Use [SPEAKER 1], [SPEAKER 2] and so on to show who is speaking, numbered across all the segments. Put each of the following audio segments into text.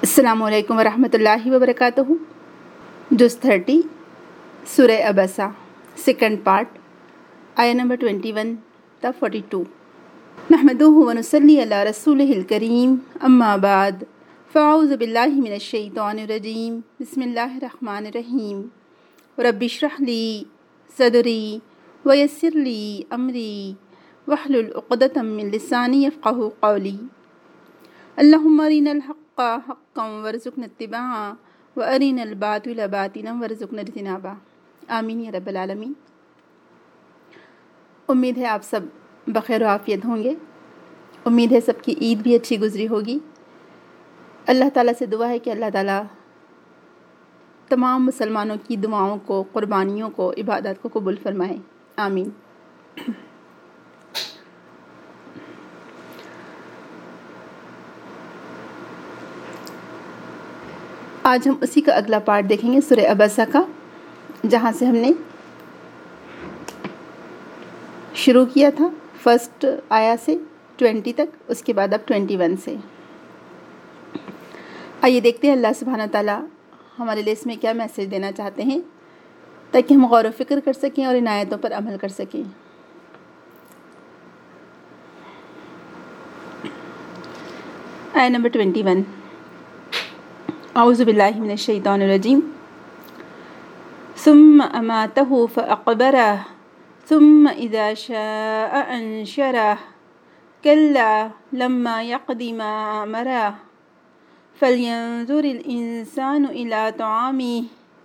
[SPEAKER 1] अस्सलामु अलैकुम वरहमतुल्लाहि वबरकातुहू। जुज़ 30 सूरह अबसा सेकंड पार्ट आया नंबर 21 ता 42। नहमदुहु व नुसल्ली अला रसूलिहिल करीम अम्मा बाद फ़अऊज़ु बिल्लाहि मिनश शैतानिर रजीम बिस्मिल्लाहिर रहमानिर रहीम रब्बि इश्रह ली सदरी व यस्सिर ली अमरी वहलुल उक़दतम मिन लिसानी यफ़क़हू क़ौली अल्लाहुम्मा अरिनल हक़्क़ा हक़्क़न वरज़ुक़ना इत्तिबाअ व अरिनल बातिला बातिलन वरज़ुक़ना इज्तिनाबा। आमीन या रब्बल आलमीन। उम्मीद है आप सब बख़ैर व आफ़ियत होंगे। उम्मीद है सबकी ईद भी अच्छी गुज़री होगी। अल्लाह ताला से दुआ है कि अल्लाह ताला तमाम मुसलमानों की दुआओं को, क़ुरबानियों को, इबादत को कबूल फ़रमाए। आमीन। आज हम उसी का अगला पार्ट देखेंगे सूरह अबसा का, जहाँ से हमने शुरू किया था फर्स्ट आया से 20 तक, उसके बाद अब 21 से। आइए देखते हैं अल्लाह सुब्हानहू ताला हमारे लिए इसमें क्या मैसेज देना चाहते हैं, ताकि हम गौर व फिक्र कर सकें और इन आयतों पर अमल कर सकें। आया नंबर 21। औज़ु बिल्लाहि मिनश शैतानिर रजीम सुम्मा अमातहु फ़अक़बरह सुम्मा इज़ा शाअ अंशरह कल्ला लम्मा यक़दि मा अमरह फ़ल्यंज़ुरिल इंसानु इला तआमिह।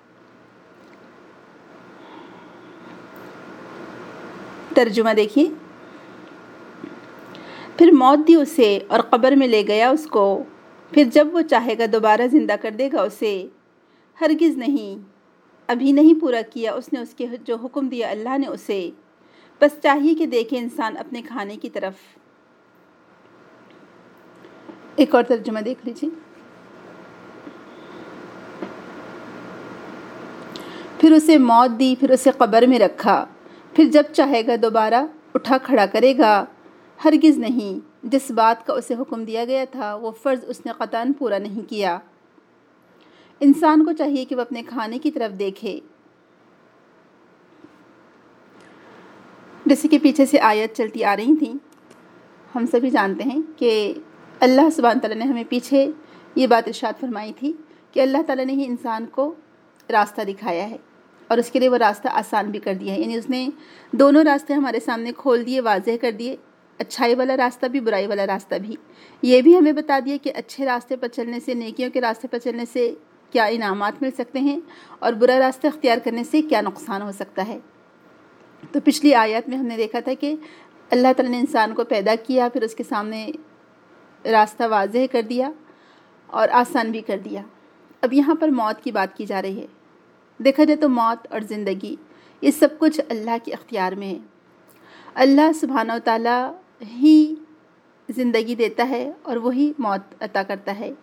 [SPEAKER 1] तर्जुमा देखिए। फिर मौत दी उसे और कब्र में ले गया उसको, फिर जब वो चाहेगा दोबारा ज़िंदा कर देगा उसे। हरगिज़ नहीं, अभी नहीं पूरा किया उसने उसके जो हुक्म दिया अल्लाह ने उसे। बस चाहिए कि देखे इंसान अपने खाने की तरफ। एक और तर्जुमा देख लीजिए। फिर उसे मौत दी, फिर उसे कब्र में रखा, फिर जब चाहेगा दोबारा उठा खड़ा करेगा। हरगिज़ नहीं, जिस बात का उसे हुक्म दिया गया था वो फ़र्ज़ उसने क़तन पूरा नहीं किया। इंसान को चाहिए कि वह अपने खाने की तरफ देखे। जैसे कि पीछे से आयत चलती आ रही थी, हम सभी जानते हैं कि अल्लाह सुब्हान तआला ने हमें पीछे ये बात इरशाद फरमाई थी कि अल्लाह ताला ने ही इंसान को रास्ता दिखाया है और उसके लिए वो रास्ता आसान भी कर दिया है। यानी उसने दोनों रास्ते हमारे सामने खोल दिए, वाज़ेह कर दिए, अच्छाई वाला रास्ता भी, बुराई वाला रास्ता भी। ये भी हमें बता दिया कि अच्छे रास्ते पर चलने से, नेकियों के रास्ते पर चलने से क्या इनामात मिल सकते हैं और बुरा रास्ता अख्तियार करने से क्या नुकसान हो सकता है। तो पिछली आयत में हमने देखा था कि अल्लाह ताला ने इंसान को पैदा किया, फिर उसके सामने रास्ता वाज़ेह कर दिया और आसान भी कर दिया। अब यहाँ पर मौत की बात की जा रही है। देखा जाए तो मौत और ज़िंदगी ये सब कुछ अल्लाह के अख्तियार में है। अल्लाह सुब्हानहू ताला ही ज़िंदगी देता है और वही मौत अता करता है।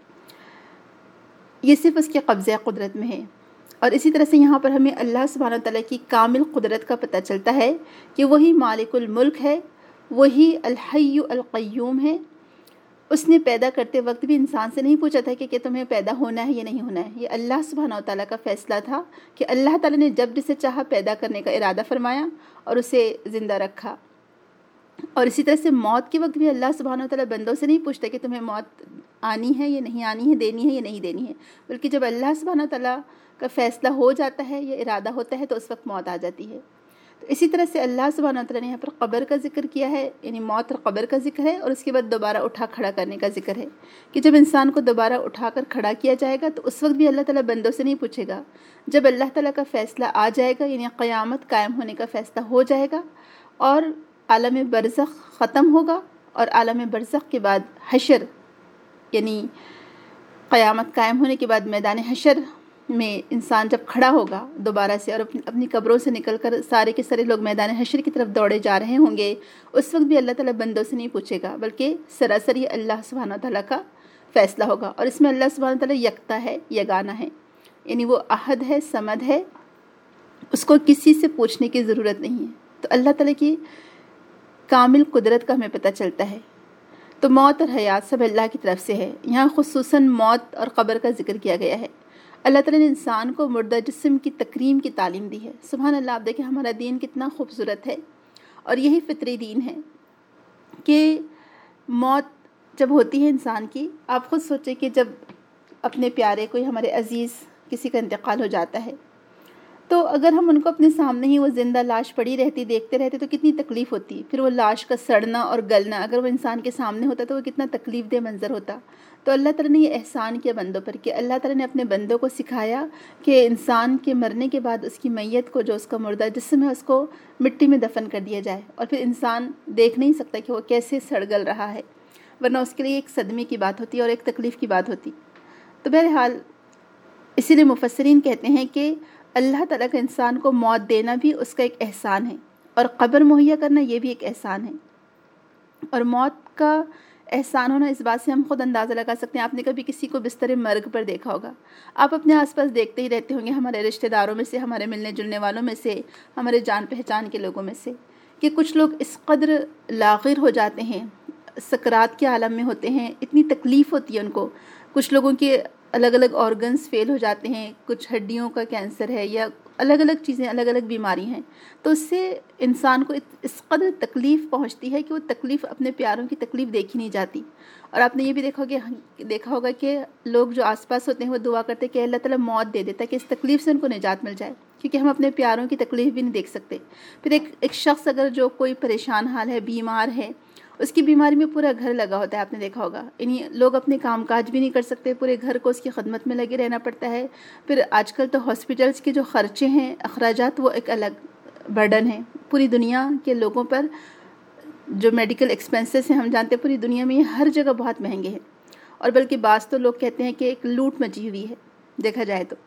[SPEAKER 1] ये सिर्फ़ उसके कब्ज़े क़ुदरत में है। और इसी तरह से यहाँ पर हमें अल्लाह सुब्हानहू ताला की कामिल क़ुदरत का पता चलता है कि वही मालिकुल मुल्क है, वही अल हय्यु अल क़य्यूम है। उसने पैदा करते वक्त भी इंसान से नहीं पूछा था कि तुम्हें पैदा होना है या नहीं होना है। ये अल्लाह सुब्हानहू ताला का फ़ैसला था कि अल्लाह ताला ने जब जिसे चाहा पैदा करने का इरादा फरमाया और उसे ज़िंदा रखा। और इसी तरह से मौत के वक्त भी अल्लाह सुब्हानहू ताला बंदों से नहीं पूछता कि तुम्हें मौत आनी है या नहीं आनी है, देनी है या नहीं देनी है, बल्कि जब अल्लाह सुब्हानहू ताला का फ़ैसला हो जाता है या इरादा होता है तो उस वक्त मौत आ जाती है। तो इसी तरह से अल्लाह सुब्हानहू ताला ने यहाँ पर कब्र का जिक्र किया है, यानी मौत और कब्र का जिक्र है, और उसके बाद दोबारा उठा खड़ा करने का जिक्र है कि जब इंसान को दोबारा उठाकर खड़ा किया जाएगा तो उस वक्त भी अल्लाह ताला बंदों से नहीं पूछेगा। जब अल्लाह ताला का फ़ैसला आ जाएगा, यानी क़यामत कायम होने का फ़ैसला हो जाएगा और आलम बरज़ख ख़त्म होगा और आलम बरज़ख के बाद हशर, यानी क़यामत कायम होने के बाद मैदान हशर में इंसान जब खड़ा होगा दोबारा से और अपनी कब्रों से निकलकर सारे के सारे लोग मैदान हशर की तरफ दौड़े जा रहे होंगे, उस वक्त भी अल्लाह ताला बंदों से नहीं पूछेगा, बल्कि सरासर ये अल्लाह सुब्हानहू ताला का फ़ैसला होगा। और इसमें अल्लाह सुब्हानहू ताला यकता है, यगाना है, यानी वो अहद है, समद है, उसको किसी से पूछने की ज़रूरत नहीं है। तो अल्लाह ताला की कामिल कुदरत का हमें पता चलता है। تو موت اور حیات سب اللہ کی طرف سے ہے۔ یہاں خصوصاً موت اور قبر کا ذکر کیا گیا ہے۔ اللہ تعالیٰ نے انسان کو مردہ جسم کی تکریم کی تعلیم دی ہے۔ سبحان اللہ، آپ دیکھیں ہمارا دین کتنا خوبصورت ہے، اور یہی فطری دین ہے کہ موت جب ہوتی ہے انسان کی، آپ خود سوچیں کہ جب اپنے پیارے کوئی ہمارے عزیز کسی کا انتقال ہو جاتا ہے، تو اگر ہم ان کو اپنے سامنے ہی وہ زندہ لاش پڑی رہتی دیکھتے رہتے تو کتنی تکلیف ہوتی۔ پھر وہ لاش کا سڑنا اور گلنا اگر وہ انسان کے سامنے ہوتا تو وہ کتنا تکلیف دہ منظر ہوتا۔ تو اللہ تعالیٰ نے یہ احسان کیا بندوں پر کہ اللہ تعالیٰ نے اپنے بندوں کو سکھایا کہ انسان کے مرنے کے بعد اس کی میت کو، جو اس کا مردہ جسم ہے، اس کو مٹی میں دفن کر دیا جائے، اور پھر انسان دیکھ نہیں سکتا کہ وہ کیسے سڑ گل رہا ہے، ورنہ اس کے لیے ایک صدمے کی بات ہوتی اور ایک تکلیف کی بات ہوتی۔ تو بہرحال اسی لیے مفسرین کہتے ہیں کہ اللہ تعالیٰ کا انسان کو موت دینا بھی اس کا ایک احسان ہے، اور قبر مہیا کرنا یہ بھی ایک احسان ہے۔ اور موت کا احسان ہونا اس بات سے ہم خود اندازہ لگا سکتے ہیں۔ آپ نے کبھی کسی کو بستر مرگ پر دیکھا ہوگا، آپ اپنے آس پاس دیکھتے ہی رہتے ہوں گے، ہمارے رشتہ داروں میں سے، ہمارے ملنے جلنے والوں میں سے، ہمارے جان پہچان کے لوگوں میں سے، کہ کچھ لوگ اس قدر لاغر ہو جاتے ہیں، سکرات کے عالم میں ہوتے ہیں، اتنی تکلیف ہوتی ہے ان کو۔ کچھ لوگوں کے الگ الگ آرگنز فیل ہو جاتے ہیں، کچھ ہڈیوں کا کینسر ہے، یا الگ الگ چیزیں، الگ الگ بیماری ہیں، تو اس سے انسان کو اس قدر تکلیف پہنچتی ہے کہ وہ تکلیف اپنے پیاروں کی تکلیف دیکھی نہیں جاتی۔ اور آپ نے یہ بھی دیکھا ہوگا کہ لوگ جو آس پاس ہوتے ہیں وہ دعا کرتے ہیں کہ اللہ تعالیٰ موت دے دیتا ہے کہ اس تکلیف سے ان کو نجات مل جائے، کیونکہ ہم اپنے پیاروں کی تکلیف بھی نہیں دیکھ سکتے۔ پھر ایک شخص اگر جو کوئی پریشان حال ہے، بیمار ہے، اس کی بیماری میں پورا گھر لگا ہوتا ہے، آپ نے دیکھا ہوگا، یعنی لوگ اپنے کام کاج بھی نہیں کر سکتے، پورے گھر کو اس کی خدمت میں لگے رہنا پڑتا ہے۔ پھر آج کل تو ہاسپٹلس کے جو خرچے ہیں، اخراجات، وہ ایک الگ برڈن ہے پوری دنیا کے لوگوں پر۔ جو میڈیکل ایکسپنسز ہیں، ہم جانتے ہیں پوری دنیا میں یہ ہر جگہ بہت مہنگے ہیں، اور بلکہ بعض تو لوگ کہتے ہیں کہ ایک لوٹ مچی ہوئی ہے، دیکھا جائے تو،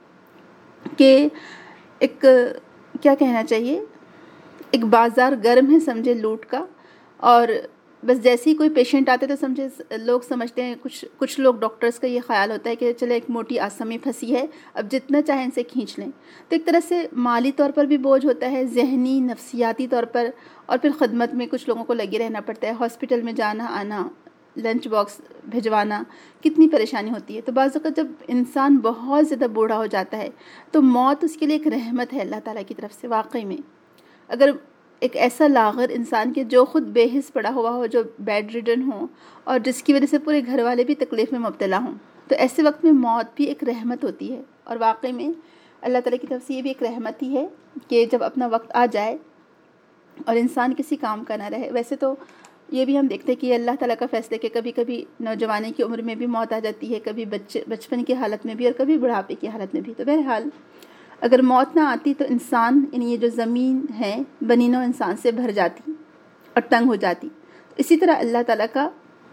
[SPEAKER 1] کہ ایک کیا کہنا چاہیے، ایک بازار گرم ہے سمجھے لوٹ کا۔ اور بس جیسے ہی کوئی پیشنٹ آتے تو لوگ سمجھتے ہیں، کچھ لوگ ڈاکٹرز کا یہ خیال ہوتا ہے کہ چلے ایک موٹی آسمی پھنسی ہے، اب جتنا چاہیں ان سے کھینچ لیں۔ تو ایک طرح سے مالی طور پر بھی بوجھ ہوتا ہے، ذہنی نفسیاتی طور پر، اور پھر خدمت میں کچھ لوگوں کو لگے رہنا پڑتا ہے، ہاسپٹل میں جانا آنا، لنچ باکس بھجوانا، کتنی پریشانی ہوتی ہے۔ تو بعض اوقات جب انسان بہت زیادہ بوڑھا ہو جاتا ہے تو موت اس کے لیے ایک رحمت ہے اللہ تعالیٰ کی طرف سے۔ واقعی میں اگر ایک ایسا لاغر انسان کے جو خود بے حس پڑا ہوا ہو، جو بیڈ ریڈن ہو، اور جس کی وجہ سے پورے گھر والے بھی تکلیف میں مبتلا ہوں، تو ایسے وقت میں موت بھی ایک رحمت ہوتی ہے۔ اور واقعی میں اللہ تعالیٰ کی طرف سے یہ بھی ایک رحمت ہی ہے کہ جب اپنا وقت آ جائے اور انسان کسی کام کا نہ رہے۔ ویسے تو یہ بھی ہم دیکھتے ہیں کہ اللہ تعالیٰ کا فیصلہ کہ کبھی کبھی نوجوانی کی عمر میں بھی موت آ جاتی ہے، کبھی بچپن کی حالت میں بھی، اور کبھی بڑھاپے کی حالت میں بھی۔ تو بہرحال اگر موت نہ آتی تو انسان، یعنی یہ جو زمین ہے، بنی نوع انسان سے بھر جاتی اور تنگ ہو جاتی۔ اسی طرح اللہ تعالیٰ کا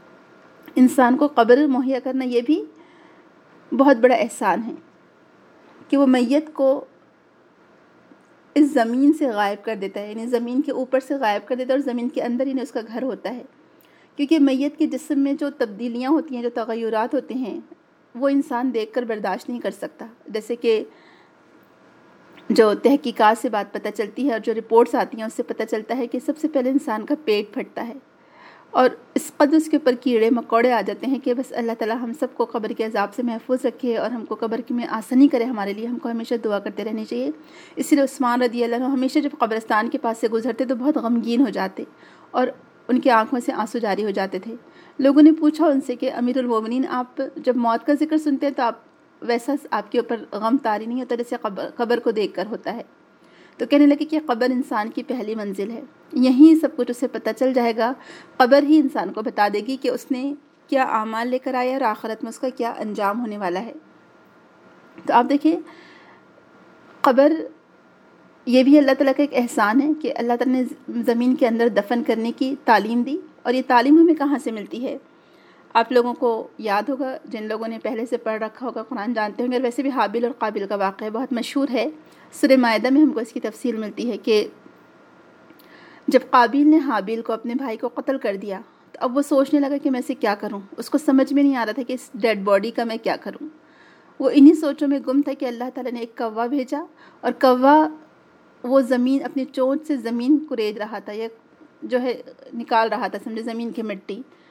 [SPEAKER 1] انسان کو قبر مہیا کرنا یہ بھی بہت بڑا احسان ہے کہ وہ میت کو اس زمین سے غائب کر دیتا ہے، یعنی زمین کے اوپر سے غائب کر دیتا ہے، اور زمین کے اندر ہی اس کا گھر ہوتا ہے۔ کیونکہ میت کے جسم میں جو تبدیلیاں ہوتی ہیں، جو تغیرات ہوتے ہیں، وہ انسان دیکھ کر برداشت نہیں کر سکتا۔ جیسے کہ جو تحقیقات سے بات پتہ چلتی ہے اور جو رپورٹس آتی ہیں اس سے پتہ چلتا ہے کہ سب سے پہلے انسان کا پیٹ پھٹتا ہے، اور اس قدر اس کے اوپر کیڑے مکوڑے آ جاتے ہیں کہ بس اللہ تعالیٰ ہم سب کو قبر کے عذاب سے محفوظ رکھے، اور ہم کو قبر میں آسانی کرے ہمارے لیے۔ ہم کو ہمیشہ دعا کرتے رہنی چاہیے۔ اسی لیے عثمان رضی اللہ عنہ ہمیشہ جب قبرستان کے پاس سے گزرتے تو بہت غمگین ہو جاتے، اور ان کی آنکھوں سے آنسو جاری ہو جاتے تھے۔ لوگوں نے پوچھا ان سے کہ امیر المومنین، آپ جب موت کا ذکر سنتے ہیں تو ویسا آپ کے اوپر غم طاری نہیں ہوتا جیسے قبر کو دیکھ کر ہوتا ہے؟ تو کہنے لگے کہ قبر انسان کی پہلی منزل ہے، یہیں سب کچھ اسے پتہ چل جائے گا۔ قبر ہی انسان کو بتا دے گی کہ اس نے کیا اعمال لے کر آیا اور آخرت میں اس کا کیا انجام ہونے والا ہے۔ تو آپ دیکھیں، قبر یہ بھی اللہ تعالیٰ کا ایک احسان ہے کہ اللہ تعالیٰ نے زمین کے اندر دفن کرنے کی تعلیم دی، اور یہ تعلیم ہمیں کہاں سے ملتی ہے؟ آپ لوگوں کو یاد ہوگا، جن لوگوں نے پہلے سے پڑھ رکھا ہوگا، قرآن جانتے ہوں گے، اور ویسے بھی حابیل اور قابل کا واقعہ بہت مشہور ہے۔ سورہ مائدہ میں ہم کو اس کی تفصیل ملتی ہے کہ جب قابیل نے حابیل کو، اپنے بھائی کو قتل کر دیا، تو اب وہ سوچنے لگا کہ میں اسے کیا کروں۔ اس کو سمجھ میں نہیں آ رہا تھا کہ اس ڈیڈ باڈی کا میں کیا کروں۔ وہ انہی سوچوں میں گم تھا کہ اللہ تعالیٰ نے ایک کوا بھیجا، اور کوا وہ زمین اپنی چونچ سے زمین کو ریت رہا تھا، یا جو ہے نکال رہا تھا، سمجھے زمین کی مٹی،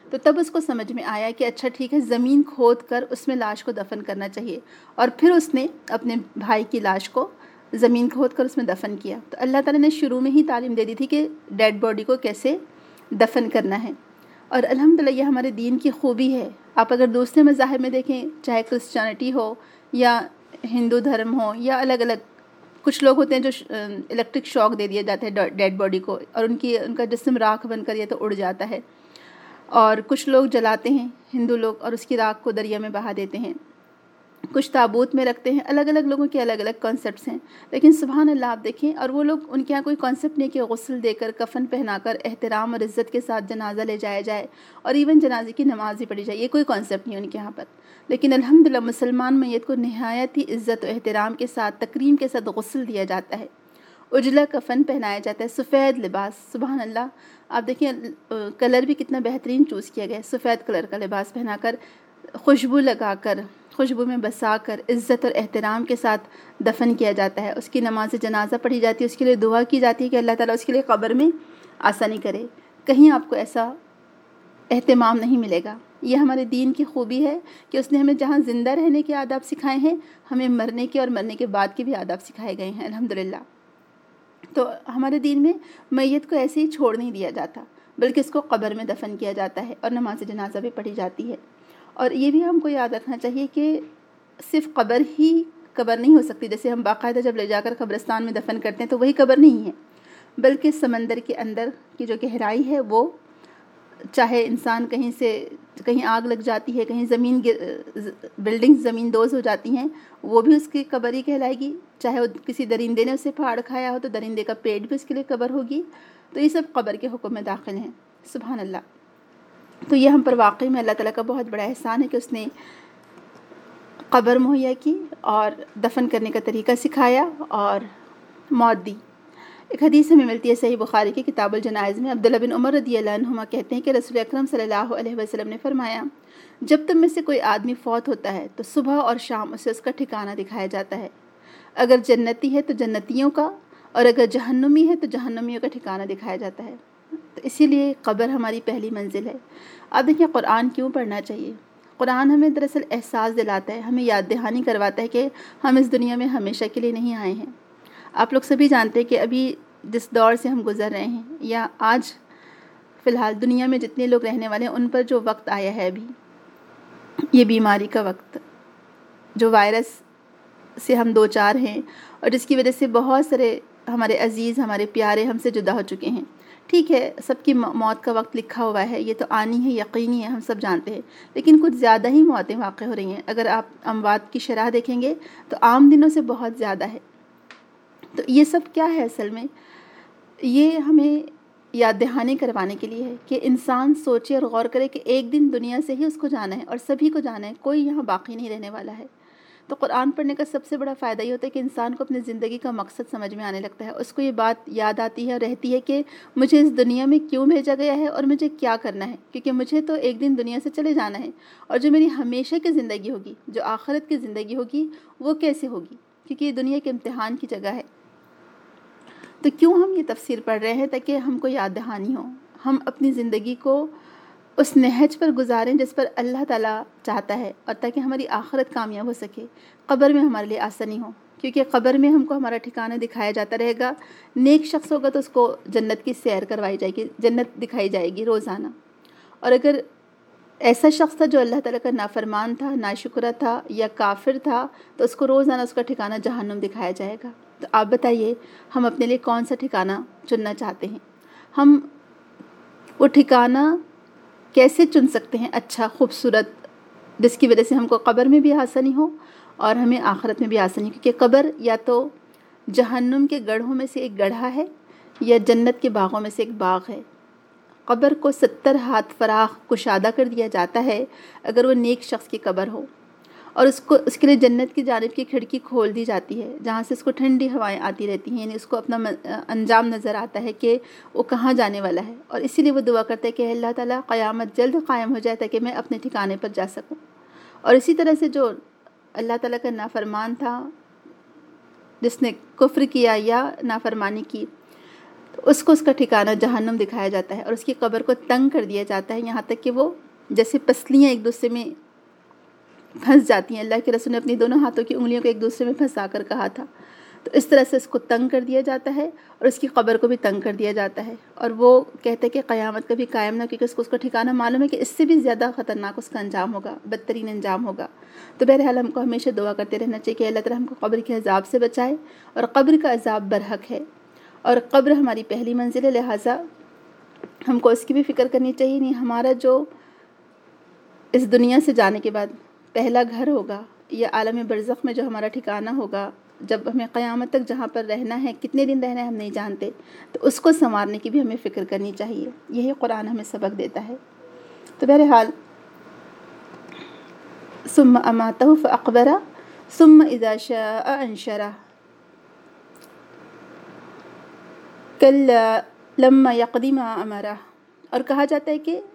[SPEAKER 1] تو تب اس کو سمجھ میں آیا کہ اچھا ٹھیک ہے، زمین کھود کر اس میں لاش کو دفن کرنا چاہیے، اور پھر اس نے اپنے بھائی کی لاش کو زمین کھود کر اس میں دفن کیا۔ تو اللہ تعالیٰ نے شروع میں ہی تعلیم دے دی تھی کہ ڈیڈ باڈی کو کیسے دفن کرنا ہے، اور الحمدللہ یہ ہمارے دین کی خوبی ہے۔ آپ اگر دوسرے مذاہب میں دیکھیں، چاہے کرسچینٹی ہو یا ہندو دھرم ہو یا الگ الگ، کچھ لوگ ہوتے ہیں جو الیکٹرک شاک دے دیا جاتا ہے ڈیڈ باڈی کو، اور ان کا جسم راکھ بن کر یا تو اڑ جاتا ہے، اور کچھ لوگ جلاتے ہیں ہندو لوگ اور اس کی راکھ کو دریا میں بہا دیتے ہیں، کچھ تابوت میں رکھتے ہیں۔ الگ الگ لوگوں کے الگ الگ کانسیپٹس ہیں، لیکن سبحان اللہ آپ دیکھیں، اور وہ لوگ، ان کے یہاں کوئی کانسیپٹ نہیں کہ غسل دے کر کفن پہنا کر احترام اور عزت کے ساتھ جنازہ لے جایا جائے اور ایون جنازے کی نماز بھی پڑھی جائے، یہ کوئی کانسیپٹ نہیں ان کے یہاں پر۔ لیکن الحمدللہ مسلمان میت کو نہایت ہی عزت و احترام کے ساتھ، تکریم کے ساتھ غسل دیا جاتا ہے، اجلا کفن پہنایا جاتا ہے، سفید لباس، سبحان اللہ آپ دیکھیں کلر بھی کتنا بہترین چوز کیا گیا ہے، سفید کلر کا لباس پہنا کر، خوشبو لگا کر، خوشبو میں بسا کر عزت اور احترام کے ساتھ دفن کیا جاتا ہے۔ اس کی نماز جنازہ پڑھی جاتی ہے، اس کے لیے دعا کی جاتی ہے کہ اللہ تعالیٰ اس کے لیے قبر میں آسانی کرے۔ کہیں آپ کو ایسا اہتمام نہیں ملے گا۔ یہ ہمارے دین کی خوبی ہے کہ اس نے ہمیں جہاں زندہ رہنے کے آداب سکھائے ہیں، ہمیں مرنے کے اور مرنے کے بعد کے بھی آداب سکھائے گئے ہیں الحمدللہ۔ تو ہمارے دین میں میت کو ایسے ہی چھوڑ نہیں دیا جاتا، بلکہ اس کو قبر میں دفن کیا جاتا ہے اور نماز جنازہ بھی پڑھی جاتی ہے۔ اور یہ بھی ہم کو یاد رکھنا چاہیے کہ صرف قبر ہی قبر نہیں ہو سکتی، جیسے ہم باقاعدہ جب لے جا کر قبرستان میں دفن کرتے ہیں تو وہی قبر نہیں ہے، بلکہ سمندر کے اندر کی جو گہرائی ہے، وہ چاہے انسان کہیں آگ لگ جاتی ہے، کہیں بلڈنگ زمین دوز ہو جاتی ہیں، وہ بھی اس کی قبر ہی کہلائے گی، چاہے وہ کسی درندے نے اسے پھاڑ کھایا ہو تو درندے کا پیٹ بھی اس کے لیے قبر ہوگی۔ تو یہ سب قبر کے حکم میں داخل ہیں، سبحان اللہ۔ تو یہ ہم پر واقعی میں اللہ تعالیٰ کا بہت بڑا احسان ہے کہ اس نے قبر مہیا کی اور دفن کرنے کا طریقہ سکھایا اور موت دی۔ ایک حدیث ہمیں ملتی ہے صحیح بخاری کی کتاب الجنائز میں، عبداللہ بن عمر رضی اللہ عنہما کہتے ہیں کہ رسول اکرم صلی اللہ علیہ وسلم نے فرمایا، جب تم میں سے کوئی آدمی فوت ہوتا ہے تو صبح اور شام اسے اس کا ٹھکانہ دکھایا جاتا ہے، اگر جنتی ہے تو جنتیوں کا، اور اگر جہنمی ہے تو جہنمیوں کا ٹھکانہ دکھایا جاتا ہے۔ تو اسی لیے قبر ہماری پہلی منزل ہے۔ اب دیکھیں قرآن کیوں پڑھنا چاہیے؟ قرآن ہمیں دراصل احساس دلاتا ہے، ہمیں یاد دہانی کرواتا ہے کہ ہم اس دنیا میں ہمیشہ کے لیے نہیں آئے ہیں۔ آپ لوگ سبھی جانتے ہیں کہ ابھی جس دور سے ہم گزر رہے ہیں، یا آج فی الحال دنیا میں جتنے لوگ رہنے والے ہیں، ان پر جو وقت آیا ہے ابھی، یہ بیماری کا وقت، جو وائرس سے ہم دو چار ہیں اور جس کی وجہ سے بہت سارے ہمارے عزیز، ہمارے پیارے ہم سے جدا ہو چکے ہیں۔ ٹھیک ہے، سب کی موت کا وقت لکھا ہوا ہے، یہ تو آنی ہے، یقینی ہے، ہم سب جانتے ہیں، لیکن کچھ زیادہ ہی موتیں واقع ہو رہی ہیں۔ اگر آپ اموات کی شرح دیکھیں گے تو عام دنوں سے بہت زیادہ ہے۔ تو یہ سب کیا ہے اصل میں؟ یہ ہمیں یاد دہانی کروانے کے لیے ہے کہ انسان سوچے اور غور کرے کہ ایک دن دنیا سے ہی اس کو جانا ہے اور سبھی کو جانا ہے، کوئی یہاں باقی نہیں رہنے والا ہے۔ تو قرآن پڑھنے کا سب سے بڑا فائدہ یہ ہوتا ہے کہ انسان کو اپنی زندگی کا مقصد سمجھ میں آنے لگتا ہے، اس کو یہ بات یاد آتی ہے اور رہتی ہے کہ مجھے اس دنیا میں کیوں بھیجا گیا ہے اور مجھے کیا کرنا ہے، کیونکہ مجھے تو ایک دن دنیا سے چلے جانا ہے، اور جو میری ہمیشہ کی زندگی ہوگی، جو آخرت کی زندگی ہوگی، وہ کیسے ہوگی، کیونکہ یہ دنیا کے امتحان کی جگہ ہے۔ تو کیوں ہم یہ تفسیر پڑھ رہے ہیں؟ تاکہ ہم کو یاد دہانی ہو، ہم اپنی زندگی کو اس نہج پر گزاریں جس پر اللہ تعالیٰ چاہتا ہے، اور تاکہ ہماری آخرت کامیاب ہو سکے، قبر میں ہمارے لیے آسانی ہو، کیونکہ قبر میں ہم کو ہمارا ٹھکانہ دکھایا جاتا رہے گا۔ نیک شخص ہوگا تو اس کو جنت کی سیر کروائی جائے گی، جنت دکھائی جائے گی روزانہ، اور اگر ایسا شخص تھا جو اللہ تعالیٰ کا نافرمان تھا، ناشکرہ تھا یا کافر تھا، تو اس کو روزانہ اس کا ٹھکانہ جہنم دکھایا جائے گا۔ تو آپ بتائیے ہم اپنے لیے کون سا ٹھکانہ چننا چاہتے ہیں؟ ہم وہ ٹھکانہ کیسے چن سکتے ہیں اچھا، خوبصورت، جس کی وجہ سے ہم کو قبر میں بھی آسانی ہو اور ہمیں آخرت میں بھی آسانی، کیونکہ قبر یا تو جہنم کے گڑھوں میں سے ایک گڑھا ہے یا جنت کے باغوں میں سے ایک باغ ہے۔ قبر کو 70 ہاتھ فراخ کشادہ کر دیا جاتا ہے اگر وہ نیک شخص کی قبر ہو، اور اس کے لیے جنت کی جانب کی کھڑکی کھول دی جاتی ہے جہاں سے اس کو ٹھنڈی ہوائیں آتی رہتی ہیں، یعنی اس کو اپنا انجام نظر آتا ہے کہ وہ کہاں جانے والا ہے، اور اسی لیے وہ دعا کرتا ہے کہ اللہ تعالیٰ قیامت جلد قائم ہو جائے تاکہ میں اپنے ٹھکانے پر جا سکوں۔ اور اسی طرح سے جو اللہ تعالیٰ کا نافرمان تھا، جس نے کفر کیا یا نافرمانی کی، تو اس کو اس کا ٹھکانہ جہنم دکھایا جاتا ہے اور اس کی قبر کو تنگ کر دیا جاتا ہے، یہاں تک کہ وہ جیسے پسلیاں ایک دوسرے میں پھنس جاتی ہیں۔ اللہ کے رسول نے اپنی دونوں ہاتھوں کی انگلیوں کو ایک دوسرے میں پھنسا کر کہا تھا، تو اس طرح سے اس کو تنگ کر دیا جاتا ہے اور اس کی قبر کو بھی تنگ کر دیا جاتا ہے، اور وہ کہتے ہیں کہ قیامت کبھی قائم نہ، کیونکہ اس کو اس کا ٹھکانہ معلوم ہے کہ اس سے بھی زیادہ خطرناک اس کا انجام ہوگا، بدترین انجام ہوگا۔ تو بہرحال ہم کو ہمیشہ دعا کرتے رہنا چاہیے کہ اللہ تعالیٰ ہم کو قبر کے عذاب سے بچائے، اور قبر کا عذاب برحق ہے، اور قبر ہماری پہلی منزل ہے، لہٰذا ہم کو اس کی بھی فکر کرنی چاہیے۔ نہیں، ہمارا جو اس دنیا سے جانے کے بعد پہلا گھر ہوگا یا عالم برزخ میں جو ہمارا ٹھکانہ ہوگا، جب ہمیں قیامت تک جہاں پر رہنا ہے، کتنے دن رہنا ہے ہم نہیں جانتے، تو اس کو سنوارنے کی بھی ہمیں فکر کرنی چاہیے۔ یہی قرآن ہمیں سبق دیتا ہے۔ تو بہرحال ثم اماتہ فاقبرہ ثم اذا شاء انشرہ کلا لما یقض ما امرہ، اور کہا جاتا ہے کہ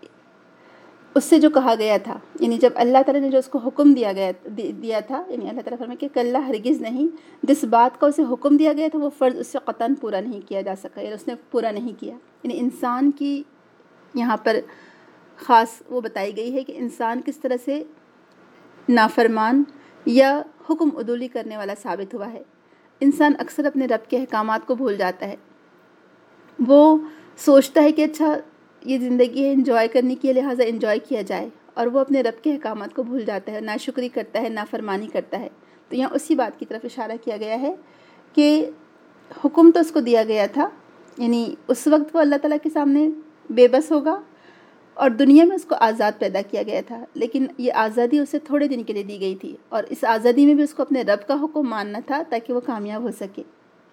[SPEAKER 1] اس سے جو کہا گیا تھا، یعنی جب اللہ تعالیٰ نے جو اس کو حکم دیا تھا، یعنی اللہ تعالیٰ فرمائے کہ کلا ہرگز نہیں، جس بات کا اسے حکم دیا گیا تھا وہ فرض اس سے قطعاً پورا نہیں کیا جا سکا، یعنی اس نے پورا نہیں کیا۔ یعنی انسان کی یہاں پر خاص وہ بتائی گئی ہے کہ انسان کس طرح سے نافرمان یا حکم عدولی کرنے والا ثابت ہوا ہے۔ انسان اکثر اپنے رب کے احکامات کو بھول جاتا ہے، وہ سوچتا ہے کہ اچھا یہ زندگی ہے انجوائے کرنے کی، لہٰذا انجوائے کیا جائے، اور وہ اپنے رب کے احکامات کو بھول جاتا ہے، ناشکری کرتا ہے، نافرمانی کرتا ہے۔ تو یہاں اسی بات کی طرف اشارہ کیا گیا ہے کہ حکم تو اس کو دیا گیا تھا، یعنی اس وقت وہ اللہ تعالیٰ کے سامنے بے بس ہوگا، اور دنیا میں اس کو آزاد پیدا کیا گیا تھا، لیکن یہ آزادی اسے تھوڑے دن کے لیے دی گئی تھی، اور اس آزادی میں بھی اس کو اپنے رب کا حکم ماننا تھا تاکہ وہ کامیاب ہو سکے۔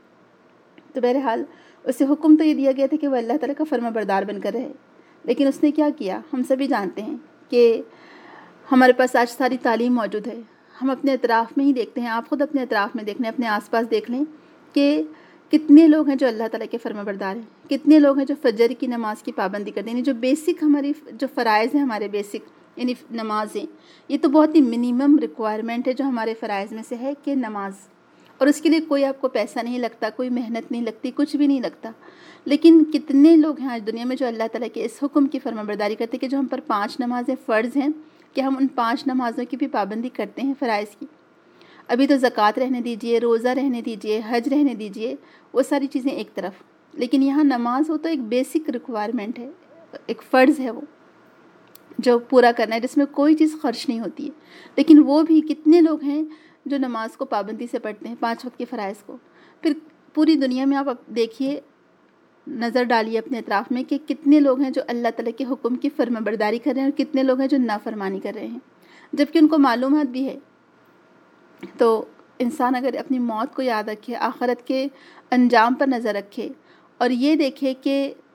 [SPEAKER 1] تو بہرحال اسے حکم تو یہ دیا گیا تھا کہ وہ اللہ تعالیٰ کا فرما بردار بن کر رہے، لیکن اس نے کیا کیا؟ ہم سبھی جانتے ہیں کہ ہمارے پاس آج ساری تعلیم موجود ہے، ہم اپنے اطراف میں ہی دیکھتے ہیں، آپ خود اپنے اطراف میں دیکھ لیں، اپنے آس پاس دیکھ لیں کہ کتنے لوگ ہیں جو اللہ تعالیٰ کے فرما بردار ہیں، کتنے لوگ ہیں جو فجر کی نماز کی پابندی کرتے ہیں، یعنی جو بیسک ہماری جو فرائض ہیں، ہمارے بیسک یعنی نمازیں، یہ تو بہت ہی منیمم ریکوائرمنٹ ہے جو ہمارے فرائض میں سے ہے کہ نماز، اور اس کے لیے کوئی آپ کو پیسہ نہیں لگتا، کوئی محنت نہیں لگتی، کچھ بھی نہیں لگتا۔ لیکن کتنے لوگ ہیں آج دنیا میں جو اللہ تعالیٰ کے اس حکم کی فرما برداری کرتے ہیں کہ جو ہم پر 5 نمازیں فرض ہیں، کہ ہم ان 5 نمازوں کی بھی پابندی کرتے ہیں، فرائض کی۔ ابھی تو زکوٰۃ رہنے دیجئے، روزہ رہنے دیجئے، حج رہنے دیجئے، وہ ساری چیزیں ایک طرف، لیکن یہاں نماز ہو تو ایک بیسک ریکوائرمنٹ ہے، ایک فرض ہے وہ جو پورا کرنا ہے، جس میں کوئی چیز خرچ نہیں ہوتی ہے، لیکن وہ بھی کتنے لوگ ہیں جو نماز کو پابندی سے پڑھتے ہیں، 5 وقت کے فرائض کو۔ پھر پوری دنیا میں آپ دیکھیے، نظر ڈالیے اپنے اطراف میں کہ کتنے لوگ ہیں جو اللہ تعالیٰ کے حکم کی فرما برداری کر رہے ہیں، اور کتنے لوگ ہیں جو نافرمانی کر رہے ہیں، جبکہ ان کو معلومات بھی ہے۔ تو انسان اگر اپنی موت کو یاد رکھے، آخرت کے انجام پر نظر رکھے، اور یہ دیکھے کہ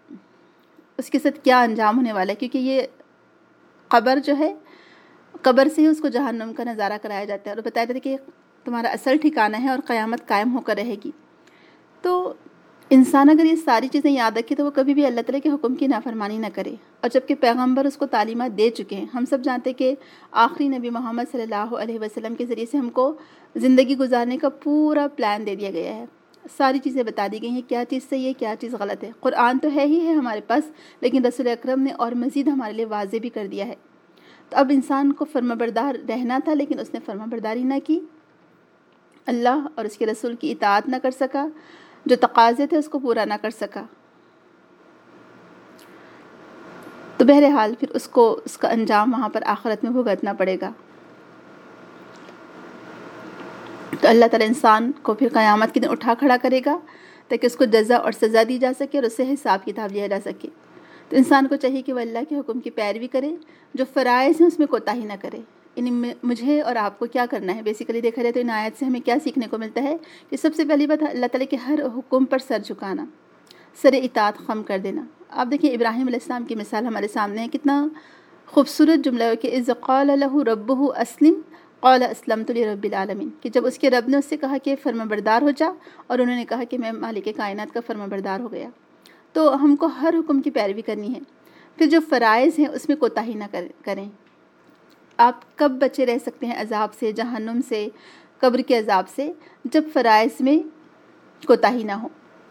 [SPEAKER 1] اس کے ساتھ کیا انجام ہونے والا ہے، کیونکہ یہ قبر جو ہے، قبر سے ہی اس کو جہنم کا نظارہ کرایا جاتا ہے اور بتایا جاتا ہے کہ تمہارا اصل ٹھکانہ ہے اور قیامت قائم ہو کر رہے گی۔ تو انسان اگر یہ ساری چیزیں یاد رکھے تو وہ کبھی بھی اللہ تعالیٰ کے حکم کی نافرمانی نہ کرے، اور جبکہ پیغمبر اس کو تعلیمات دے چکے ہیں۔ ہم سب جانتے ہیں کہ آخری نبی محمد صلی اللہ علیہ وسلم کے ذریعے سے ہم کو زندگی گزارنے کا پورا پلان دے دیا گیا ہے، ساری چیزیں بتا دی گئی ہیں، کیا چیز صحیح ہے، کیا چیز غلط ہے۔ قرآن تو ہے ہی ہے ہمارے پاس، لیکن رسول اکرم نے اور مزید ہمارے لیے واضح بھی کر دیا ہے۔ تو اب انسان کو فرما بردار رہنا تھا، لیکن اس نے فرما برداری نہ کی، اللہ اور اس کے رسول کی اطاعت نہ کر سکا، جو تقاضے تھے اس کو پورا نہ کر سکا، تو بہرحال پھر اس کو اس کا انجام وہاں پر آخرت میں بھگتنا پڑے گا۔ تو اللہ تعالیٰ انسان کو پھر قیامت کے دن اٹھا کھڑا کرے گا تاکہ اس کو جزا اور سزا دی جا سکے اور اس سے حساب کتاب لیا جا سکے۔ تو انسان کو چاہیے کہ وہ اللہ کے حکم کی پیروی کرے، جو فرائض ہیں اس میں کوتاہی نہ کرے۔ یعنی مجھے اور آپ کو کیا کرنا ہے، بیسیکلی دیکھا جائے تو ان آیت سے ہمیں کیا سیکھنے کو ملتا ہے کہ سب سے پہلی بات اللہ تعالیٰ کے ہر حکم پر سر جھکانا، سر اطاعت خم کر دینا۔ آپ دیکھیں ابراہیم علیہ السلام کی مثال ہمارے سامنے ہے، کتنا خوبصورت جملہ ہے کہ اذ قال له ربه اسلم قال اسلمت لرب العالمین، کہ جب اس کے رب نے اس سے کہا کہ فرما بردار ہو جا، اور انہوں نے کہا کہ میں مالک کائنات کا فرما بردار ہو گیا۔ تو ہم کو ہر حکم کی پیروی کرنی ہے۔ پھر جو فرائض ہیں اس میں کوتاہی نہ کریں۔ آپ کب بچے رہ سکتے ہیں عذاب سے، جہنم سے، قبر کے عذاب سے؟ جب فرائض میں کوتاہی نہ ہو۔